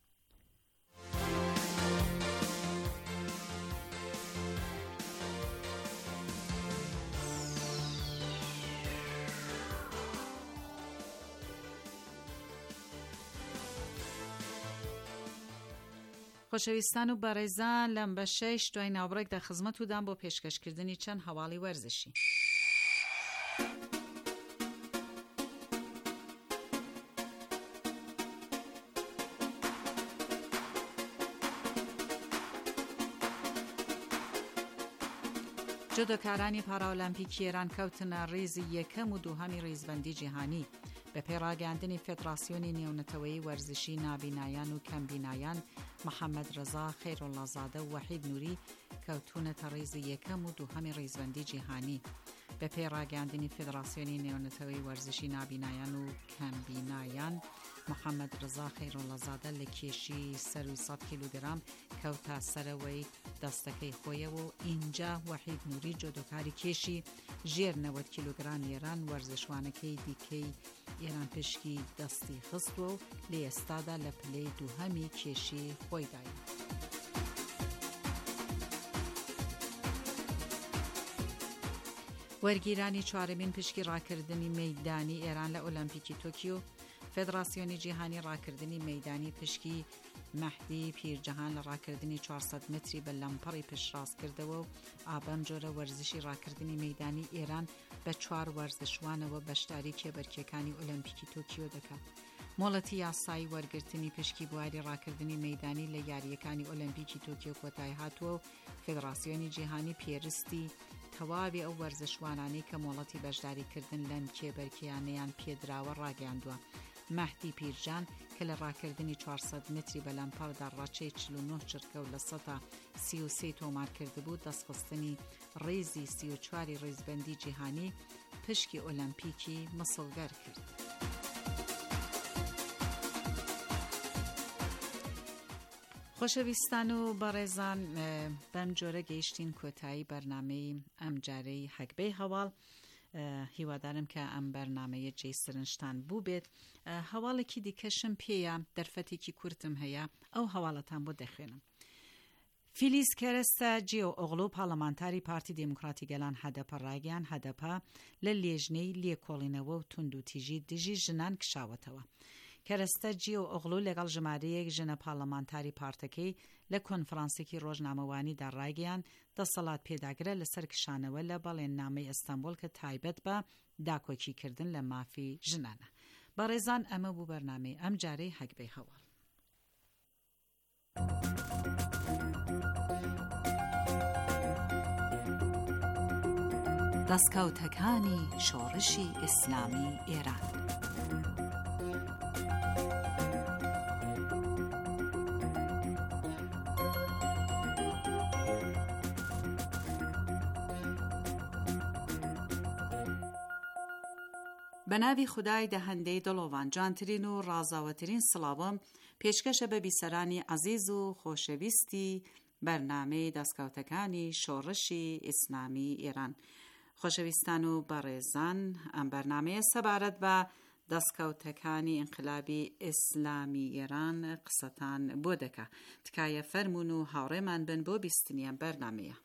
خۆشەویستان و بەڕێزان لەم بەشەی دوای ناوبڕێکدا خزمەت ودان بۆ پێشکەشکردنی چەند هەواڵی وەرزشی. جودۆکارانی پاراۆلەمپیکی ئێران کەوتنە ڕێزی یەکەم و دووهەمی ڕێزبەندی جیهانی بە پێڕاگەاندنی فێدراسیۆنی نێونەتەوەیی وەرزشی نابینایان و کەمبینایان محەممەد ڕەزا خەیرۆڵازادە و وەحید نووری کەوتونەتە ڕێزی یەکەم و دووهەمی ڕێزبەندی جیهانی بە پێڕاگەاندنی فێدراسیۆنی نێونەتەوەی وەرزشی نابینایان و کەمبینایان محەممەد ڕەزا خەیرۆڵازادە لە کێشی سەر و سەد کیلوگرام کەوتە سەرەوەی دەستەکەی خۆیەوە و ئینجا وەحید نووری جودۆکاری کێشی ژێر نەوەد کیلوگرام ئێران وەرزشوانەکەی دیکەی ئێران پشکی دەستی خستووە و لە ئێستادا لە پلەی دووهەمی کێشی خۆیدایە. وەرگیرانی چوارەمین پشکی ڕاکردنی مەیدانی ئێران لە ئۆلەمپیکی تۆکیۆ فێدراسیۆنی جیهانی ڕاکردنی مەیدانی پشکی مەهدی پیرجەهان لە ڕاکردنی چوارسەد متری بە لەمپەڕی پشتڕاست کردەوە و ئابەم جۆرە وەرزشی ڕاکردنی مەیدانی ئێران بە چوار وەرزشوانەوە بەشداری کێبەرکیەکانی ئۆلەمپیکی تۆکیۆ دەکات. مۆڵەتی یاسایی وەرگرتنی پشکی بواری ڕاکردنی مەیدانی لە یاریەکانی ئۆلەمپیکی تۆکیۆ کۆتایی هاتووە و فێدراسیۆنی جیهانی پێویستی تەواوی ئەو وەرزشوانانەی کە مۆڵەتی بەشداریکردن لەم کێبەرکیانەیان پێدراوە ڕاگەاندووە. مەهدی پیرجان کە لە ڕاکردنی چوارسەد متری بە لەمپەڕدا ڕاچەی چل و نۆ چرکە و لە سەدا سی و سێ تۆمار کردبوو دەستخستنی ڕێزی سی و چواری ڕێزبەندی جیهانی پشکی ئۆلەمپیکی مەسڵگەر کرد. خۆشەویستان و بەڕێزان بەم جۆرە گەیشتین کۆتایی بەرنامەی ئەم جارەی هەگبەی هەواڵ. هیوادارم کە ئەم بەرنامەیە جێی سرنجتان بوو بێت. هەواڵێکی دیکەشم پێیە دەرفەتێکی کورتم هەیە ئەو هەواڵەتان بۆ دەخوێنم. فیلیز کەرەستە جیۆ ئۆغلو پارلەمانتاری پارتی دموکراتی گەلان هەدەپە ڕاگەیان هەدەپە لە لێژنەی لێکۆڵینەوە و تونند و تیژی دژی ژنان کشاوەتەوە. کەرەستە جیۆ ئۆغلو لەگەڵ ژمارەیەک ژنە پارلەمانتاری پارتەکەی لە کۆنفرانسێکی ڕۆژنامەوانیدا ڕاگەیان دەسەڵات پێداگرە لەسەر کشانەوە لە بەڵێننامەی ئەستەمبۆل کە تایبەت بە داکۆکیکردن لە مافی ژنانە. بەڕێزان ئەمە بوو بەرنامەی ئەم جارەی هەگبەی هەواڵ. دەستکەوتەکانی شۆڕشی ئیسلامی ئێران. بەناوی خودای دەهەندەی دڵۆڤان جوانترین و ڕازاوەترین سڵاوم پێشکەشە بە بیسەرانی عەزیز و خۆشەویستی بەرنامەی دەستکەوتەکانی شۆڕشی ئیسلامی ئێران. خۆشەویستان و بەڕێزان، ئەم بەرنامەیە سەبارەت بە دەستکەوتەکانی ئینقلابی ئیسلامی ئێران قسەتان بۆ دەکا. تکایە فەرمون و هاوڕێمان بن بۆ بیستنیان بەرنامەیە.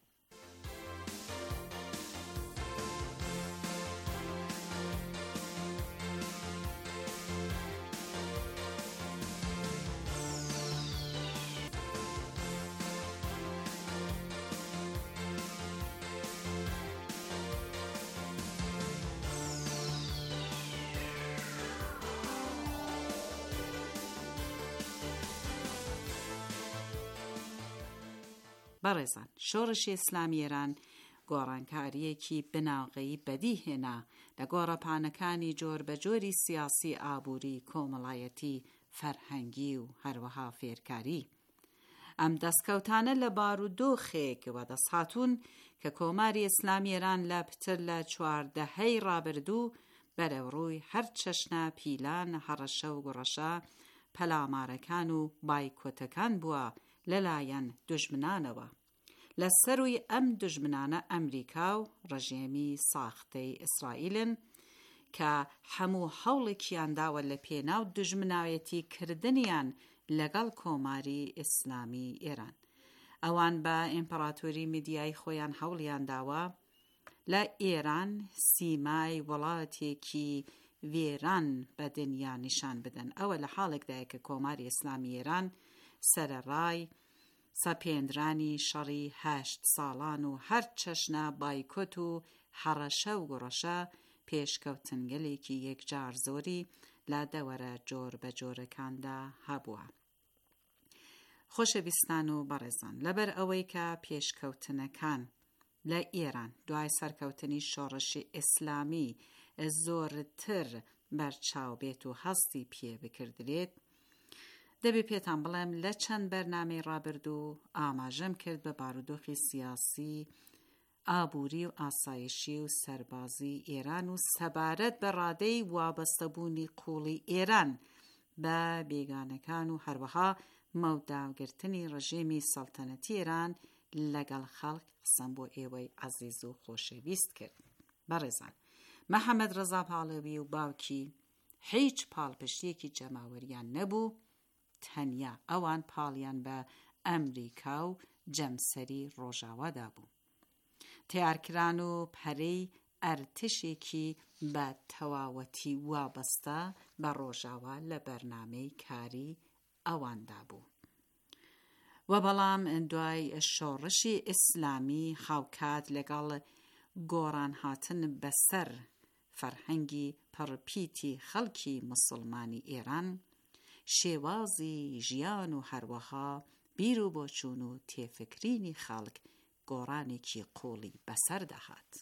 بەڕێزان، شۆڕشی ئیسلامی ئێران گۆڕانکاریەکی بناغەیی بەدی هێنا لە گۆڕەپانەکانی جۆر بە جۆری سیاسی، ئابووری، کۆمەڵایەتی، فەرهەنگی و هەروەها فێرکاری. ئەم دەستکەوتانە لە بارودۆخێکەوە دەستهاتوون کە کۆماری ئیسلامی ئێران لە پتر لە چواردەهەی ڕابردوو بەرەوڕووی هەر چەشنە پیلان هەڕەشە و گوڕەشە پەلامارەکان و بایکۆتەکان بووە لەلایەن دوژمنانەوە. لە سەروی ئەم دوژمنانە ئەمریکا و ڕژێمی ساختەی ئیسرائیلن کە هەموو هەوڵێکیان داوە لە پێناو دوژمنایەتی کردنیان لەگەڵ کۆماری ئیسلامی ئێران. ئەوان بە ئیمپەراتۆری میدیای خۆیان هەوڵیان داوە لە ئێران سیمای وڵاتێکی وێران بە دنیا نیشان بدەن. ئەوە لە حاڵێکدایە کە کۆماری ئیسلامی ئێران سەرەڕای سەپێنرانی شەڕی هەشت ساڵان و هەر چەشنە بایکۆت و هەڕەشە و گوڕەشە پێشکەوتنگەلێکی یەکجار زۆری لە دەوەرە جۆر بە جۆرەکاندا هەبووە. خۆشەویستان و بەڕێزان، لەبەر ئەوەی کە پێشکەوتنەکان لە ئێران دوای سەرکەوتنی شۆڕشی ئیسلامی زۆرتر بەرچاو بێت و هەستی پێ بکردرێت، دەبێ پێتان بڵێم لە چەند بەرنامەی ڕابردوو ئاماژەم کرد بە بارودۆخی سیاسی، ئابووری و ئاسایشی و سەربازی ئێران و سەبارەت بە ڕادەی وابەستەبوونی قوڵی ئێران بە بێگانەکان و هەروەها مەوداگرتنی ڕژێمی سەڵتەنەتی ئێران لەگەڵ خەڵک قسەم بۆ ئێوەی عەزیز و خۆشەویست کرد. بەڕێزان، محەممەد ڕەزا پاڵەوی و باوکی هیچ پاڵپشتێکی جەماوەریان نەبوو، تەنیا ئەوان پاڵیان بە ئەمریکا و جەمسەری ڕۆژاوادا بوو. تیارکران و پەرەی ئەرتشێکی بە تەواوەتی وابەستە بە ڕۆژاوا لە بەرنامەی کاری ئەواندا بوو. و بەڵام دوای شۆڕشی ئیسلامی خاوکات لەگەڵ گۆڕان هاتن بەسەر فەرهەنگی پڕپیتی خەڵکی موسڵمانی ئێران، شێوازی ژیان و هەروەها بیر و بۆچوون و تێفکرینی خەڵک گۆڕانێکی قوڵی بەسەر دەهات.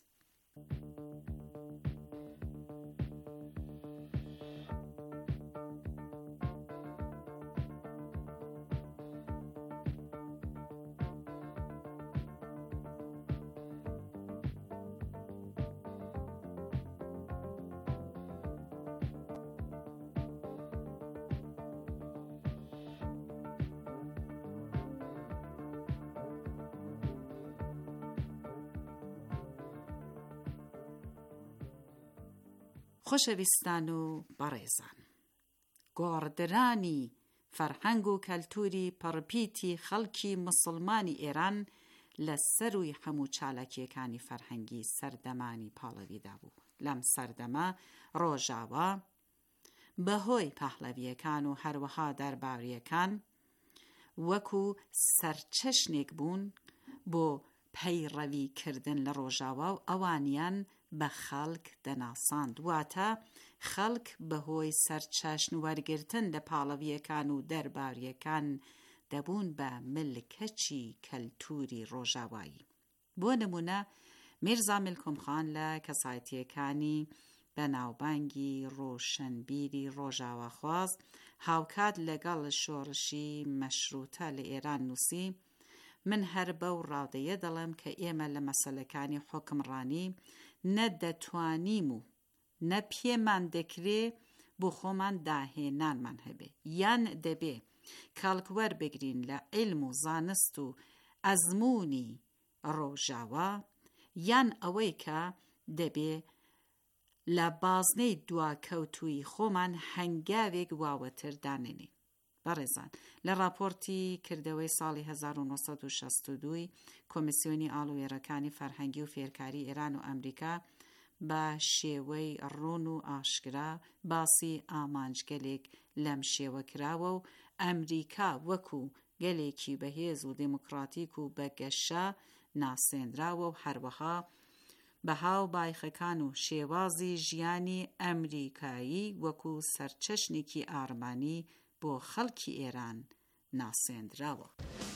خۆشەویستان و بەڕێزان، گۆڕدرانی فەرهەنگ و کەلتوری پڕپیتی خەڵکی موسڵمانی ئێران لە سەروی هەموو چالاکیەکانی فەرهەنگی سەردەمانی پاڵەویدا بوو. لەم سەردەمە ڕۆژاوا بەهۆی پەهلەویەکان و هەروەها دەرباریەکان وەکو سەرچەشنێک بوون بۆ پەیڕەویکردن لە ڕۆژاوا و ئەوانیان بە خەڵک دەناساند، واتە خەڵک بەهۆی سەرچەشن وەرگرتن لە پاڵەویەکان و دەرباریەکان دەبوون بە ملکەچی کەلتوری ڕۆژاوایی. بۆ نمونە میرزا ملکوم خان لە کەسایەتیەکانی بەناوبانگی ڕۆشنبیری ڕۆژاوا خواست هاوکات لەگەڵ شۆڕشی مەشروتە لە ئێران نووسی: من هەر بەو ڕاودەیە دەڵێم کە ئێمە لە مەسەلەکانی حوکمڕانی نەدەتوانیم و نە پێمان دەکرێ بۆ خۆمان داهێنانمان هەبێ، یان دەبێ کاڵکوەر بگرین لە عیلم و زانست و ئەزموونی ڕۆژاوا، یان ئەوەی کە دەبێ لە بازنەی دواکەوتووی خۆمان هەنگاوێک واوەتر دانێنین. بەڕێزان، لە راپۆرتی کردەوەی ساڵی هەزار و نۆسەد و شەست و دوو کۆمیسیۆنی ئاڵوێرەکانی فەرهەنگی و فێرکاری ئێران و ئەمریکا بە شێوەی ڕوون و ئاشکرا باسی ئامانجگەلێک لەم شێوە کراوە و ئەمریکا وەکو گەلێکی بەهێز و دموکراتیک و بەگەشە ناسێنراوە و هەروەها بەهاو بایخەکان و شێوازی ژیانی ئەمریکایی وەکو سەرچەشنێکی ئارمانی بۆ خەڵکی ئێران ناسێندراوە.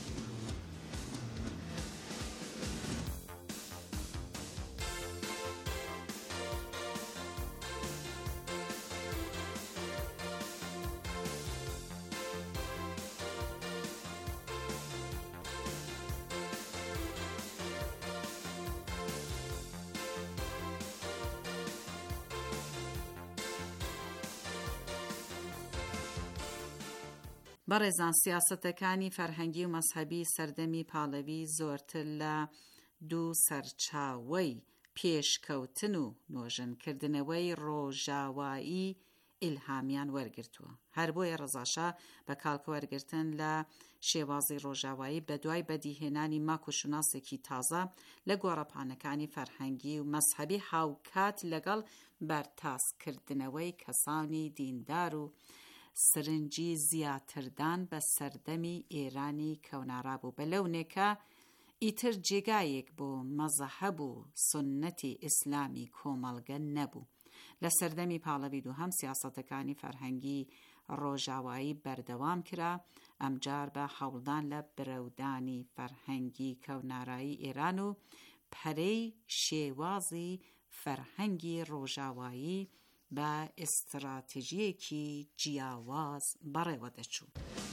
بەڕێزان، سیاسەتەکانی فەرهەنگی و مەزهەبی سەردەمی پاڵەوی زۆرتر لە دوو سەرچاوەی پێشکەوتن و نۆژنکردنەوەی ڕۆژاوایی ئیلهامیان وەرگرتووە. هەر بۆیە ڕەزاشا بە کاڵکوەرگرتن لە شێوازی ڕۆژاوایی بە دوای بەدیهێنانی ماک و شوناسێکی تازە لە گۆڕەپانەکانی فەرهەنگی و مەزهەبی هاوکات لەگەڵ بەرتاسکردنەوەی کەسانی دیندار و سرنجی زیاتردان بە سەردەمی ئێرانی کەونارا بوو، بە لەونێکە ئیتر جێگایەک بۆ مەزەهەب و سنەتی ئیسلامی کۆمەڵگە نەبوو. لە سەردەمی پاڵەوی دووهەم سیاسەتەکانی فەرهەنگی ڕۆژاوایی بەردەوام کرا، ئەمجار بە هەوڵدان لە برەودانی فەرهەنگی کەونارایی ئێران و پەرەی شێوازی فەرهەنگی ڕۆژاوایی بە ئستراتیژیەکی جیاواز بەڕێوە دەچوو.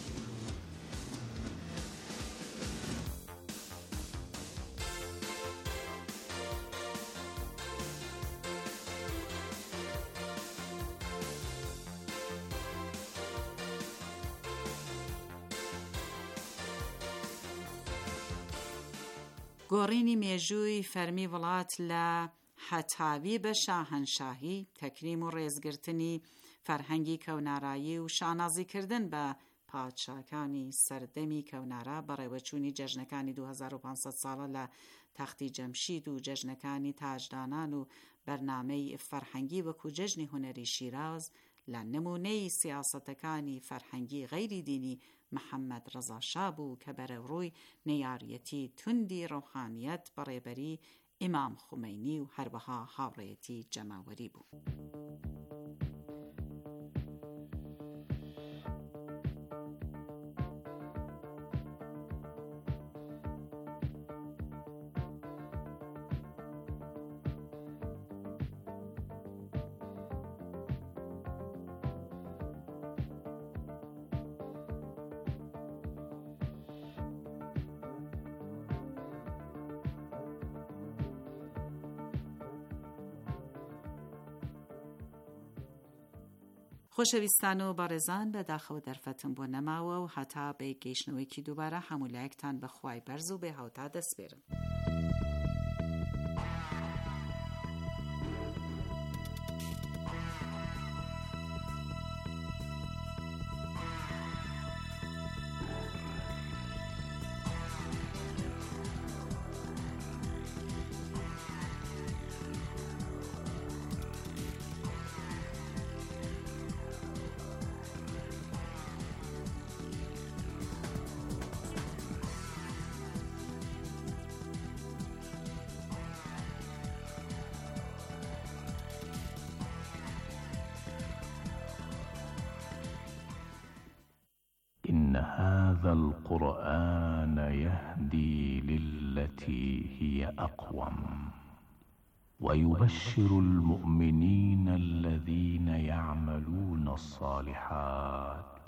گۆڕینی مێژووی فەرمی وڵات لە هەتاوی بە شاهەنشاهی، تەکریم و ڕێزگرتنی فەرهەنگی کەونارایی و شانازیکردن بە پادشاکانی سەردەمی کەونارا، بەڕێوەچوونی جەژنەکانی دوو هەزار و پانسەد ساڵە لە تەختی جەمشید و جەژنەکانی تاجدانان و بەرنامەی فەرهەنگی وەکو جەژنی هونەری شیراز لە نمونەی سیاسەتەکانی فەرهەنگی غەیری دینی محەممەد ڕەزا شا بوو کە بەرەوڕووی نەیاریەتی توندی ڕۆحانیەت بەڕێبەری ئیمام خومەینی و هەروەها هاوڕێیەتی جەماوەری بوو. خۆشەویستان و بەڕێزان، بەداخەوە دەرفەتم بۆ نەماوە و هەتا بە گەیشتنەوەیکی دووبارە هەمولایەکتان بەخوای بەرز و بێ هاوتا دەسپێرم. إن هذا القرآن يهدي للتي هي أقوم ويبشر المؤمنين الذين يعملون الصالحات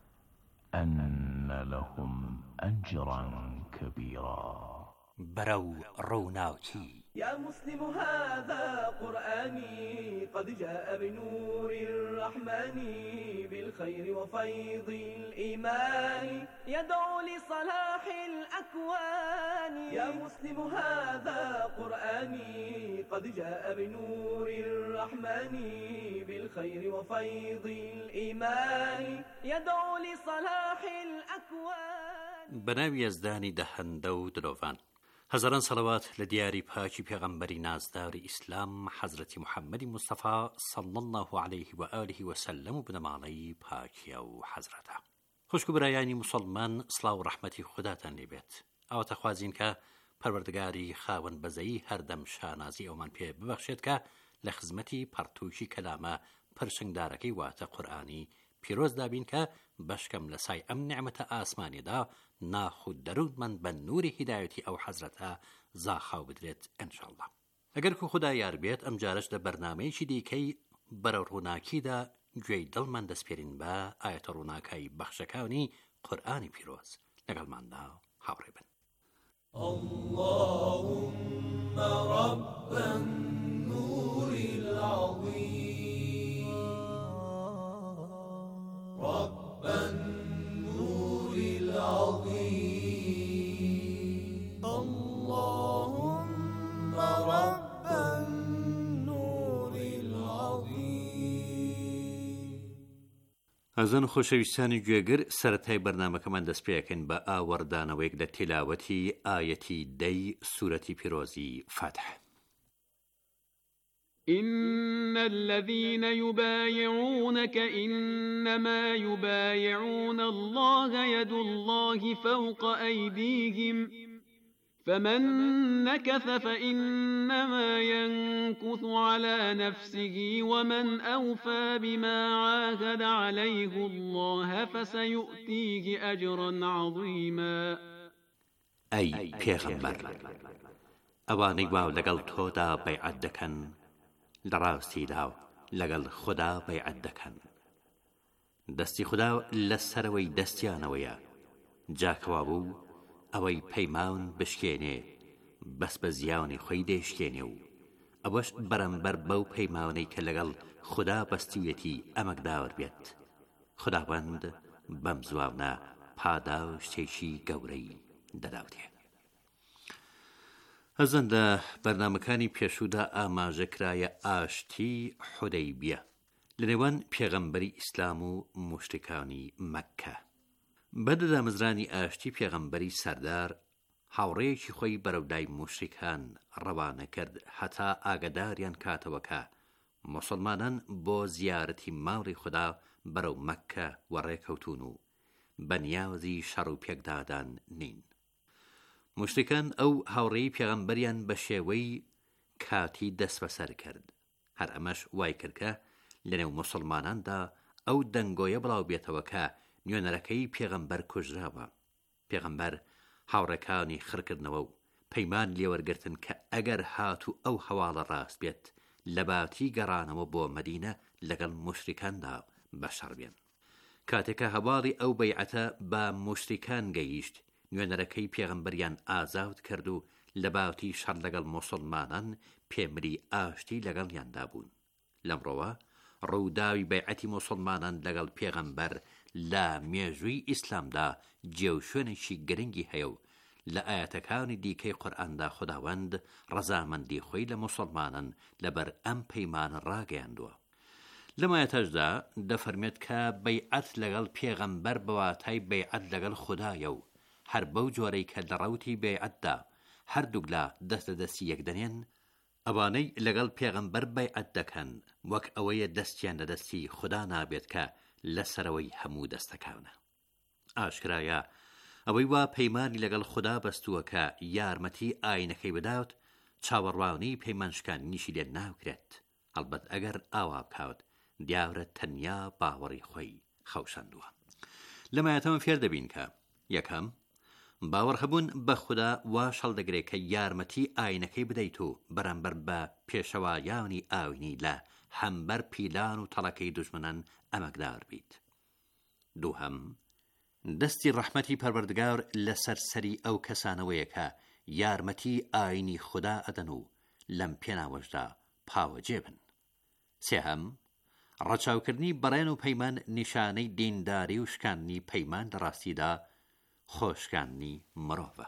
أن لهم أجرا كبيرا. برو روناوكي يا مسلم هذا قرآني قد جاء بنور الرحمن بالخير وفيض الإيمان يدعو لصلاح الأكوان. يا مسلم هذا قرآني قد جاء بنور الرحمن بالخير وفيض الإيمان يدعو لصلاح الأكوان. بناوي يزداني دهن دو دلوفان هزاران صلوات لدياري پاکی پیغمبری نازدار اسلام حضرت محمد مصطفى صلى الله عليه وآله وسلم بنماني پاکی او حضرته. خوشکو برایانی مسلمان صلاة و رحمتی خداتان لبیت. او تخوازین که پروردگاری خاون بزایی هر دم شانازی او من پی ببخشید که لخزمتی پرتوشی کلامه پرشنگدارکی وات قرآنی پیروز دابین که بشکم لسای ام نعمت آسمانی دا ناخود درود من بن نور هدایتی او حضرتها زاخاو بدرێت انشاءالله. ئەگەر کو خدا یار بێت ئەم جارش لە بەرنامەیەکی دیکەی بەرە ڕووناکیدا گوێی دڵمان دەسپێرین بە ئاەتە ڕووناکای بەخشەکانی قورئانی پیرۆز. لەگەڵماندا هاوڕێ بن. اللهم رب النور العظيم رب النور العظيم اللهم رب النور العظيم. ئەزان خۆشەویستانی گوێگر سەرەتای بەرنامەکەمان دەست پێەکەین بە ئاوەردانەوەیەک لە تیلاوەتی ئایەتی دەی سوورەتی پیرۆزی فاتح. إن الذين يبايعونك إنما يبايعون الله يد الله فوق أيديهم فمن نكث فإنما ينكث على نفسه ومن أوفى بما عاهد عليه الله فسيؤتيه أجرا عظيما. أي پیغمبر ئەوانەی واو لەگەڵ تۆدا بەیعەت دەکەن لە ڕاستیدا لەگەڵ خوددا بەیعەت دەکەن. دەستی خوددا لەسەرەوەی دەستیانەوەیە، جاکەوا بوو ئەوەی پەیمان بشکێنێ بەس بە زیانی خۆی دەیشکێنێ و ئەوەش بەرەمبەر بەو پەیمانەی کە لەگەڵ خوددا بەستیوێتی ئەمەکداوە بێت. خوداوەند بەم زوانە پادا و شتێکی گەورەی دەداوتێ. هەزەن لە بەرنامەکانی پێشوودا ئاماژەکرایە ئاشتی حودەیبیە لە نێوان پێغەمبەری ئیسلام و موشرکانی مەککە. بەدەدامەزرانی ئاشتی پێغەمبەری سەردار هاوڕێیەکی خۆی بەرەودای موشریکان ڕەوانە کرد هەتا ئاگداریان کاتەوەکە موسڵمانان بۆ زیارەتی ماڵی خوددا بەرەو مەککە وەڕێکەوتون و بەنیازی شەڕ و پێکدادان نین. موشریکان ئەو هاوڕێی پێغەمبەریان بە شێوەی کاتی دەست بەسەر کرد. هەر ئەمەش وای کرد کە لە نێو موسڵماناندا ئەو دەنگۆیە بڵاو بێتەوە کە نوێنەرەکەی پێغەمبەر کوژراوە. پێغەمبەر هاوڕەکانی خڕکردنەوە و پەیمان لێوەرگرتن کە ئەگەر هاتو ئەو هەواڵە ڕاست بێت لە باتی گەڕانەوە بۆ مەدینە لەگەڵ موشریکاندا بەشەڕ بێن. کاتێکە هەواڵی ئەو بەیعەتە بە موشریکان گەیشت، نوێنەرەکەی پێغەمبەریان ئازاد کرد و لە باوتی شەڕ لەگەڵ موسڵمانان پێمری ئاشتی لەگەڵیاندا بوون. لەمڕۆوە ڕووداوی بەیعەتی موسڵمانان لەگەڵ پێغەمبەر لە مێژووی ئیسلامدا جێوشوێنێکی گرنگی هەیە و لە ئاەتەکانی دیکەی قورئاندا خوداوەند ڕەزامەندی خۆی لە موسڵمانان لەبەر ئەم پەیمانە ڕاگەیاندووە. لەم ئاەتەشدا دەفەرمێت کە بەیعەت لەگەڵ پێغەمبەر بەواتای بەیعەت لەگەڵ خودایە و هەر بەو جۆرەی کە لە ڕەوتی بەیعەتدا هەردووک لە دەستە دەستی یەکدەنێن، ئەوانەی لەگەڵ پێغەمبەر بەیعەت دەکەن وەک ئەوەیە دەستیان لە دەستی خوددا نابێت کە لەسەرەوەی هەموو دەستەکانە. ئاشکرایە ئەوەی وا پەیمانی لەگەڵ خوددا بەستووە کە یارمەتی ئاینەکەی بداوت، چاوەڕوانی پەیمانشکانیشی لێ ناوکرێت. هەڵبەت ئەگەر ئاوا بکات دیاورە تەنیا باوەڕی خۆی خەوشاندووە. لەمایەتەوە فێر دەبین کە یەکەم باوەڕ هەبوون بە خوددا واش هەڵدەگرێت کە یارمەتی ئاینەکەی بدەیت و بەرامبەر بە پێشەوایانی ئاوینی لە هەمبەر پیلان و تەڵەکەی دوژمنان ئەمەکدار بیت. دووهەم دەستی ڕەحمەتی پەروەردگار لەسەر سەری ئەو کەسانەوەیە کە یارمەتی ئاینی خوددا ئەدەن و لەم پێناوەشدا پاوەجێ بن. سێهەم ڕەچاوکردنی بەڕێن و پەیمان نیشانەی دینداری و شکاندنی پەیمان لە ڕاستیدا خۆشکاندنی مرۆڤە.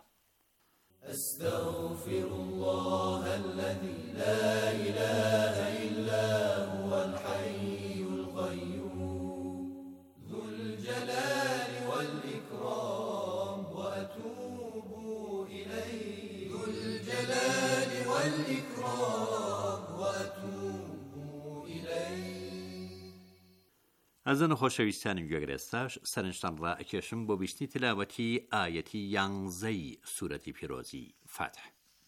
أستغفر الله الذي لا إله إلا هو الحي القيوم ذو الجلال والإكرام وأتوب إليه ذو الجلال والإكرام وأتوب إليه. ئەزان خۆشەویستانی گوێگرێستاش سەرنجتان ڕائەکێشم بۆ بیستنی تلاوەتی ئایەتی یانزەی سورەتی پیرۆزی فاتح.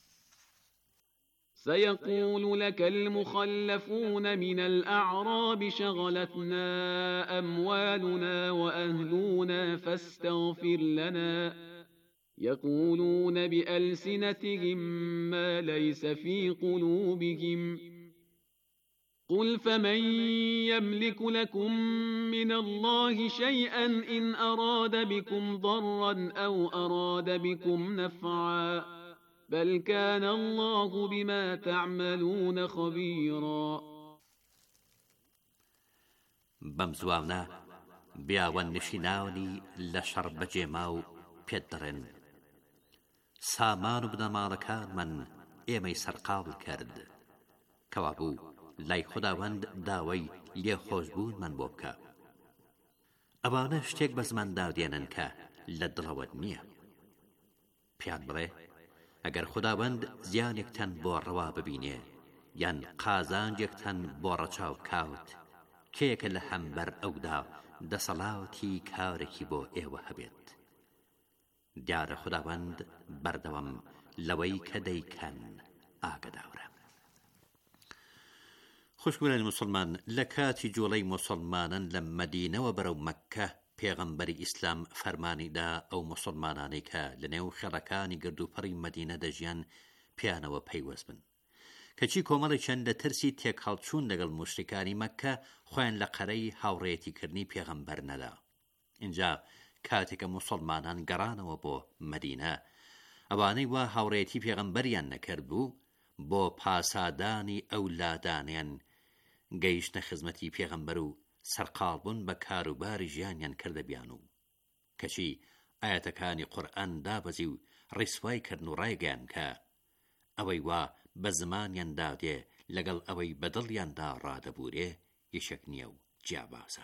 سيقول لك المخلفون من الأعراب شغلتنا أموالنا وأهلنا فاستغفر لنا يقولون بألسنتهم ما ليس في قلوبهم قل فمن يملك لكم من الله شيئا إن أراد بكم ضرا أو أراد بكم نفعا بل كان الله بما تعملون خبيرا. بەمزوانە بیاوەن نشیناونی لە شەڕ بەجێما و پێت دەڕێن سامان و بنەماڵەکانمان ئێمەی سەرقاڵ کرد کەوا بوو لای خوداوەند داوای لێخۆشبوونمان بۆ بکە. ئەوانە شتێک بە زماندا دێنن کە لە دڵەوەت نییە. پیان بڵێ ئەگەر خوداوەند زیانێکتان بۆ ڕەوا ببینێ یان قازانجێکتان بۆ ڕەچاو بکاوت، کێیەکە لە هەمبەر ئەودا دەسەڵاوەتی کارێکی بۆ ئێوە هەبێت. دیارە خوداوەند بەردەوام لەوەی کە دەیکەن ئاگداورە. خوشگوێرانی مسلمان، لە کاتی جوڵەی مسلمانان لە مەدینەوە بەرەو مەککە پێغەمبەری ئیسلام فەرمانیدا ئەو مسلمانانەی کە لە نێو خێڵەکانی گردوپەڕی مەدینە دەژیان پیانەوە پەیوەست بن کەچی کۆمەڵی چەند لە ترسی تێک هەڵچوون لەگەڵ موشریکانی مەککە خۆیان لە قەرەی هاوڕێیەتیکردنی پێغەمبەر نەدا. اینجا کاتێکە موسڵمانان گەڕانەوە بۆ مەدینە ئەوانەی وا هاوڕێیەتی پێغەمبەریان نەکرد بوو بۆ پاسادانی ئەو لادانیان گەیشتە خزمەتی پێغەمبەر و سەرقاڵبوون بە کاروباری ژیانیان کردە بیان و کەچی ئاەتەکانی قورئان دابەزی و ڕیسوای کردن و ڕایگەیان کە ئەوەی وا بە زمانیاندا دێ لەگەڵ ئەوەی بەدڵیاندا ڕادەبورێ یەشێک نییە و جیابازە.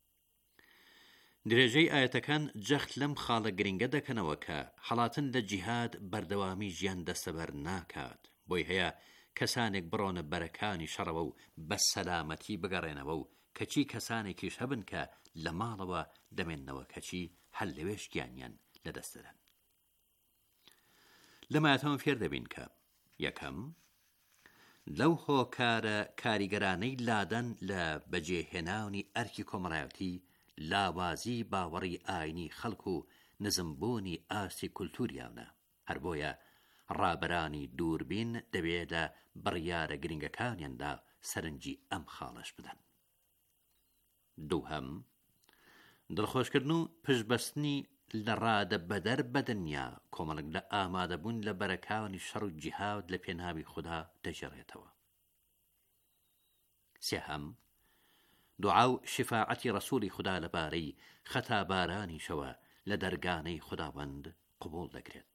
درێژەی ئاەتەکان جەخت لەم خاڵە گرنگە دەکەنەوە کە هەڵاتن لە جیهاد بەردەوامی ژیان دەستەبەر ناکات، بۆی هەیە کەسانێک بڕۆنە بەرەکانی شەڕەوە و بە سەلامەتی بگەڕێنەوە و کەچی کەسانێکیش هەبن کە لە ماڵەوە دەمێننەوە کەچی هەل لەوێش گیانیان لەدەستدەدەن. لەمایەتەوە فێر دەبین کە یەکەم لەو هۆکارە کاریگەرانەی لادەن لە بەجێهێناونی ئەرکی کۆمەڵایەتی لاوازی باوەڕی ئاینی خەڵک و نزمبوونی ئاستی کولتوریانە، هەر بۆیە ڕابەرانی دووربین دەبێت لە بڕیارە گرنگەکانیاندا سەرنجی ئەم خاڵەش بدەن. دووهەم دڵخۆشکردن و پشتبەستنی لە ڕادە بەدەر بەدەنیا کۆمەڵک لە ئامادەبوون لە بەرەکانی شەڕ و جیهاد لە پێناوی خوددا دەژێڕێتەوە. سێهەم دوعا و شفاعەتی ڕەسوولی خوددا لەبارەی خەتابارانیشەوە لە دەرگانەی خوداوەند قبوڵ دەکرێت.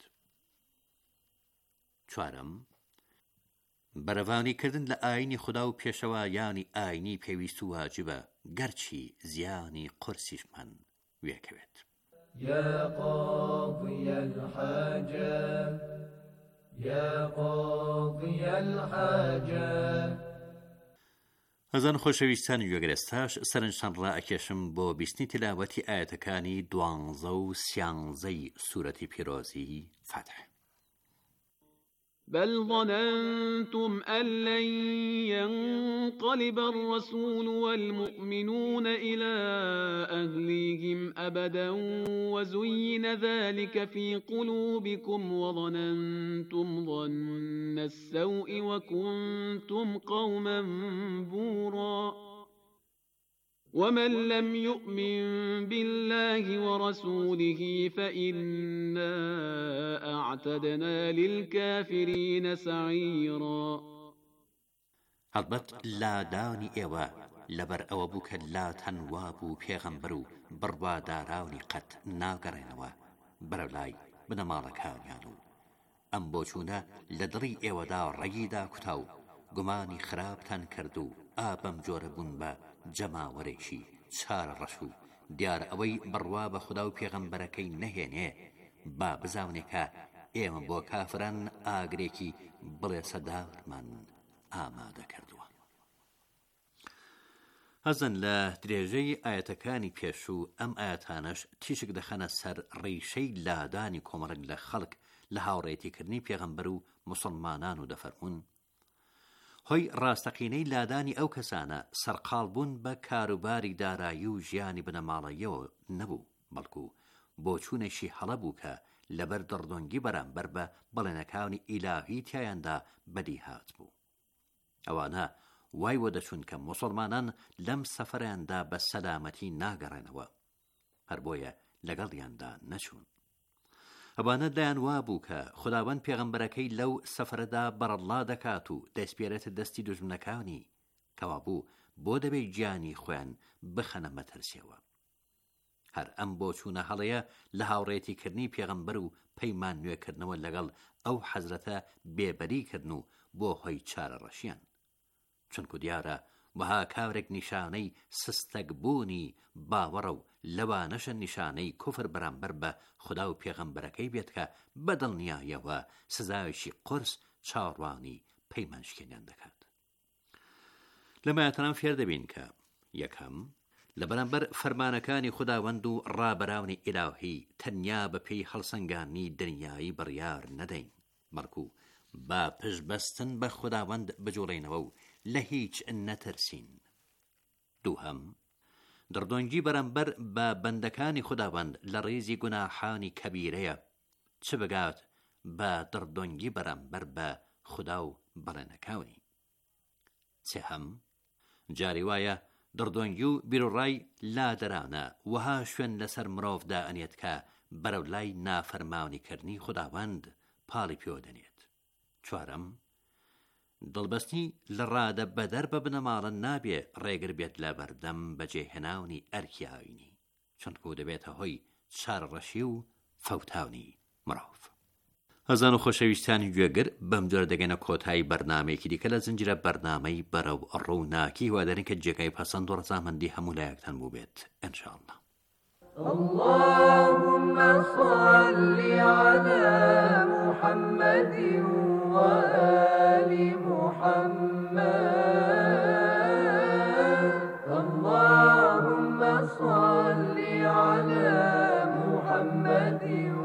چوارەم بەرەوانیکردن لە ئاینی خوددا و پێشەوایانی ئاینی پێویست و واجبە گەرچی زیانی قورسیشمان وێکەوێت. يا قاضي الحاجة يا قاضي الحاجة. هەزان خۆشەویستانی گوێگرێستاش سەرنجتان ڕائەکێشم بۆ بیستنی تیلاوەتی ئاەتەکانی دوانزە و سیانزەی سوورەتی پیرۆزی فەتح. بل ظننتم أن لن ينقلب الرسول والمؤمنون إلى أهليهم أبدا وزين ذلك في قلوبكم وظننتم ظن السوء وكنتم قوما بورا ومن لم يؤمن بالله ورسوله فإنا أعتدنا للكافرين سعيرا. هەڵبەت لادانی ئێوە لەبەر ئەوە بوو کە لاتەن وابوو پێغەمبەر و بڕواداراونی قەت ناگەڕێنەوە بەرەلای بنەماڵەکانیان و ئەم بۆچوونە لە دڵی ئێوەدا ڕێگیدا کوتا و گومانی خراپتان کرد و ئابەم جۆرە بوون بە جەماوەرێکی چارە ڕەش و دیارە ئەوەی بڕوا بە خوددا و پێغەمبەرەکەی نەهێنێ با بزانێکە ئێمە بۆ کافران ئاگرێکی بڵێ سەدامان ئامادە کردووە. هەزن لە درێژەی ئاەتەکانی پێشوو ئەم ئاەتانەش تیشک دەخەنە سەر ڕیشەی لادانی کۆمەڵک لە خەڵک لە هاوڕێتیکردنی پێغەمبەر و موسڵمانان و دەفەرمونون هۆی ڕاستەقینەی لادانی ئەو کەسانە سەرقاڵبوون بە کاروباری دارایی و ژیانی بنەماڵەیەوە نەبوو، بەڵکو بۆچوونێکی هەڵە بوو کە لەبەر دڕدۆنگی بەرامبەر بە بەڵێنەکانی ئیلاهی تیایاندا بەدی هات بوو. ئەوانە وای وە دەچون کە موسڵمانان لەم سەفەریاندا بە سەلامەتی ناگەڕێنەوە، هەر بۆیە لەگەڵیاندا نەچوون. ئەوانە دایان وا بوو کە خوداوەند پێغەمبەرەکەی لەو سەفرەدا بەڕەڵا دەکات و دەستپێرێتە دەستی دوژمنەکانی کەوا بوو بۆ دەبێت گیانی خۆیان بخەنە مەترسیەوە. هەر ئەم بۆچوونە هەڵەیە لە هاوڕێتیکردنی پێغەمبەر و پەیمان نوێکردنەوە لەگەڵ ئەو حەزرەتە بێبەریکردن و بۆ هۆی چارە ڕەشیان، چونکو دیارە وەها کاورێک نیشانەی سستەکبوونی باوەڕە و لەوانەشە نیشانەی کوفر بەرامبەر بە خوددا و پێغەمبەرەکەی بێت کە بەدڵنیایەوە سزایشی قورس چاوەڕوانی پەیمانشکێنیان دەکات. لەمایەتەنان فێر دەبین کە یەکەم لە بەرامبەر فەرمانەکانی خوداوەند و ڕابەراونی ئیلاهی تەنیا بە پێی هەڵسەنگانی دنیایی بڕیار نەدەین، بەڵکو با پشتبەستن بە خوداوەند بجوڵێنەوە و لە هیچ نەترسین. دووهەم دڕدۆنگی بەرامبەر بە بەندەکانی خوداوەند لە ڕێزی گوناحانی کەبیرەیە، چ بگات بە دڕدۆنگی بەرامبەر بە خودا و بەڵێنەکانی. سێهەم، جاری وایە دڕدۆنگی و بیرۆڕای لا دەرانە وەها شوێن لەسەر مرۆڤدا ئەنێت کە بەرەو لای نافەرمانیکردنی خوداوەند پاڵی پێوە دەنێت. چوارەم، دڵبەستی لە ڕادە بەدەر بە بنەماڵە نابێ ڕێگر بێت لە بەردەم بەجێهێناونی ئەرکی ئاوینی، چونکە دەبێتە هۆی چارەڕەشی و فەوتاونی مرۆڤ. هەزان و خۆشەویستانی گوێگر بەم جۆرە دەگەنە کۆتایی بەرنامەیەکی دیکە لە زنجیرە بەرنامەی بەرەو ڕووناکی هیوادارین کە جێگای پەسەند و ڕەزامەندی هەموو لایەکتان بوو بێت ئینشاءالله. اللهم صل على محمد وآل محمد. اللهم صل على محمد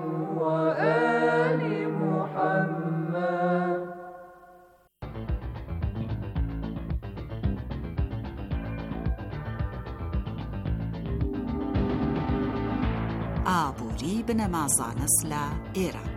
وآل محمد. ئابووری بنەمازانست لە ئێران.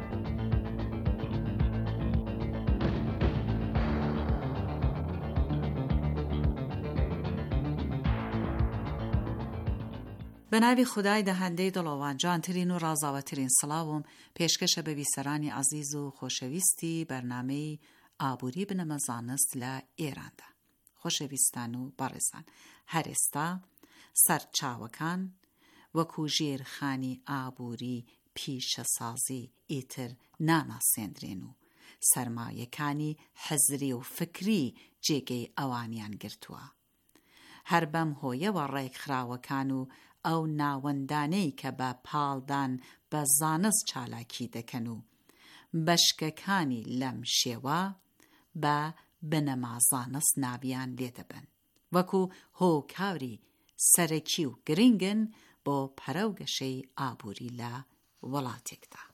بە ناوی خودای دەهەندەی دڵەوان جوانترین و ڕازاوەترین سڵاوم پێشکەشە بە بیسەرانی عەزیز و خۆشەویستی بەرنامەی ئابووری بنەمەزانست لە ئێراندا. خۆشەویستان و بەڕێزان، هەر ئێستا سەرچاوەکان وەکو ژێرخانی ئابووری پیشەسازی ئیتر ناناسێندرێن و سەرمایەکانی حەزری و فکری جێگەی ئەوانیان گرتووە. هەر بەم هۆیەوە ڕێکخراوەکان و ئەو ناوەندانەی کە بە پاڵدان بە زانست چالاکی دەکەن و بەشکەکانی لەم شێوە بە بنەمازانست ناویان لێدەبن، وەکو هۆکاوری سەرەکی و گرنگن بۆ پەرەوگەشەی ئابووری لە وڵاتێکدا.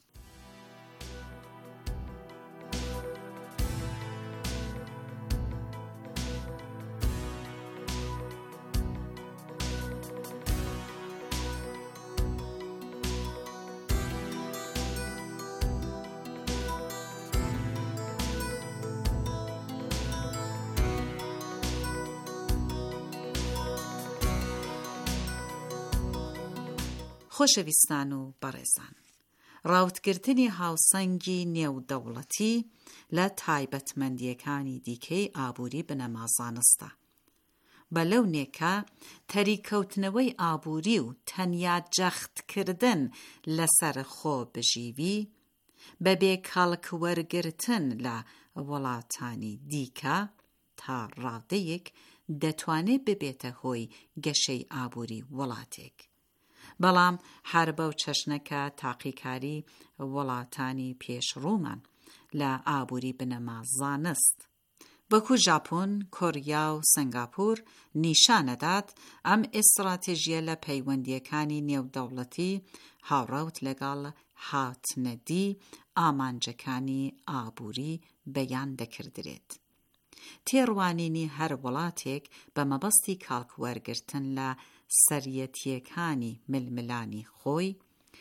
خۆشەویستان و بەڕێزان، ڕاوتگرتنی هاوسەنگی نێودەوڵەتی لە تایبەتمەندیەکانی دیکەی ئابووری بنەمازانستە. بە لەونێکە تەریکەوتنەوەی ئابووری و تەنیا جەختکردن لەسەر خۆ بژیوی بەبێ کاڵکوەرگرتن لە وڵاتانی دیکە تا ڕادەیەک دەتوانێت ببێتە هۆی گەشەی ئابووری وڵاتێک. بەڵام هەر بەو چەشنەکە تاقیکاری وڵاتانی پێشڕوومان لە ئابووری بنەمازانست وەکو ژاپۆن، کۆریا و سنگاپور نیشانەدات ئەم ئستراتێژیە لە پەیوەندیەکانی نێودەوڵەتی هاوڕەوت لەگەڵ هاتنەدی ئامانجەکانی ئابووری بەیان دەکردرێت. تێڕوانینی هەر وڵاتێک بە مەبەستی کاڵکوەرگرتن لە سەرەتیەکانی ململانی خۆی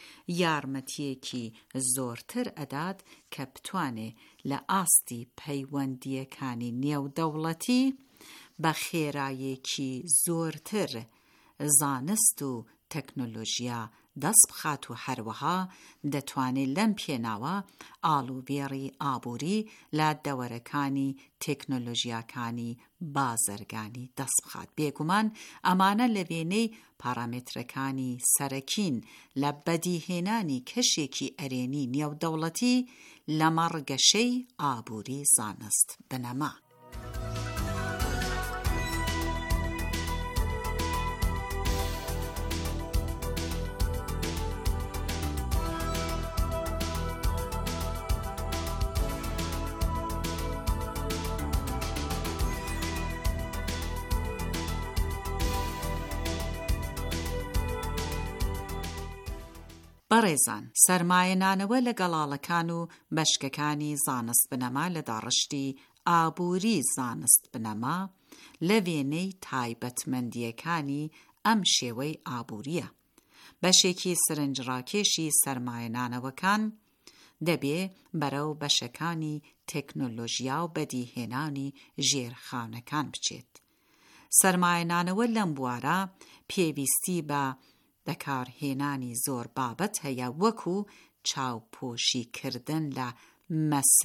یارمەتیەکی زۆرتر ئەدات کە بتوانێ لە ئاستی پەیوەندیەکانی نێودەوڵەتی بە خێرایەکی زۆرتر زانست و تەکنۆلۆژیا دەست بخات و هەروەها دەتوانێت لەم پێناوە ئاڵوبێڕی ئابووری لە دەوەرەکانی تێکنۆلۆژیاکانی بازرگانی دەست بخات. بێگومان ئەمانە لە وێنەی پارامێترەکانی سەرەکین لە بەدیهێنانی کەشێکی ئەرێنی نێودەوڵەتی لەمەڕ گەشەی ئابووری زانست بنەما. بەڕێزان، سەرمایەنانەوە لە گەڵاڵەکان و بەشکەکانی زانست بنەما لە داڕشتی ئابووری زانست بنەما لە وێنەی تایبەتمەندیەکانی ئەم شێوەی ئابووریە. بەشێکی سرنجڕاکێشی سەرمایەنانەوەکان دەبێ بەرەو بەشەکانی تەکنۆلۆژیا و بەدیهێنانی ژێرخانەکان بچێت. سەرمایەدانەوە لەم بوارە پێویستی بە بەکارهێنانی زۆر بابەت هەیە، وەکو چاوپۆشیکردن لە مەسرف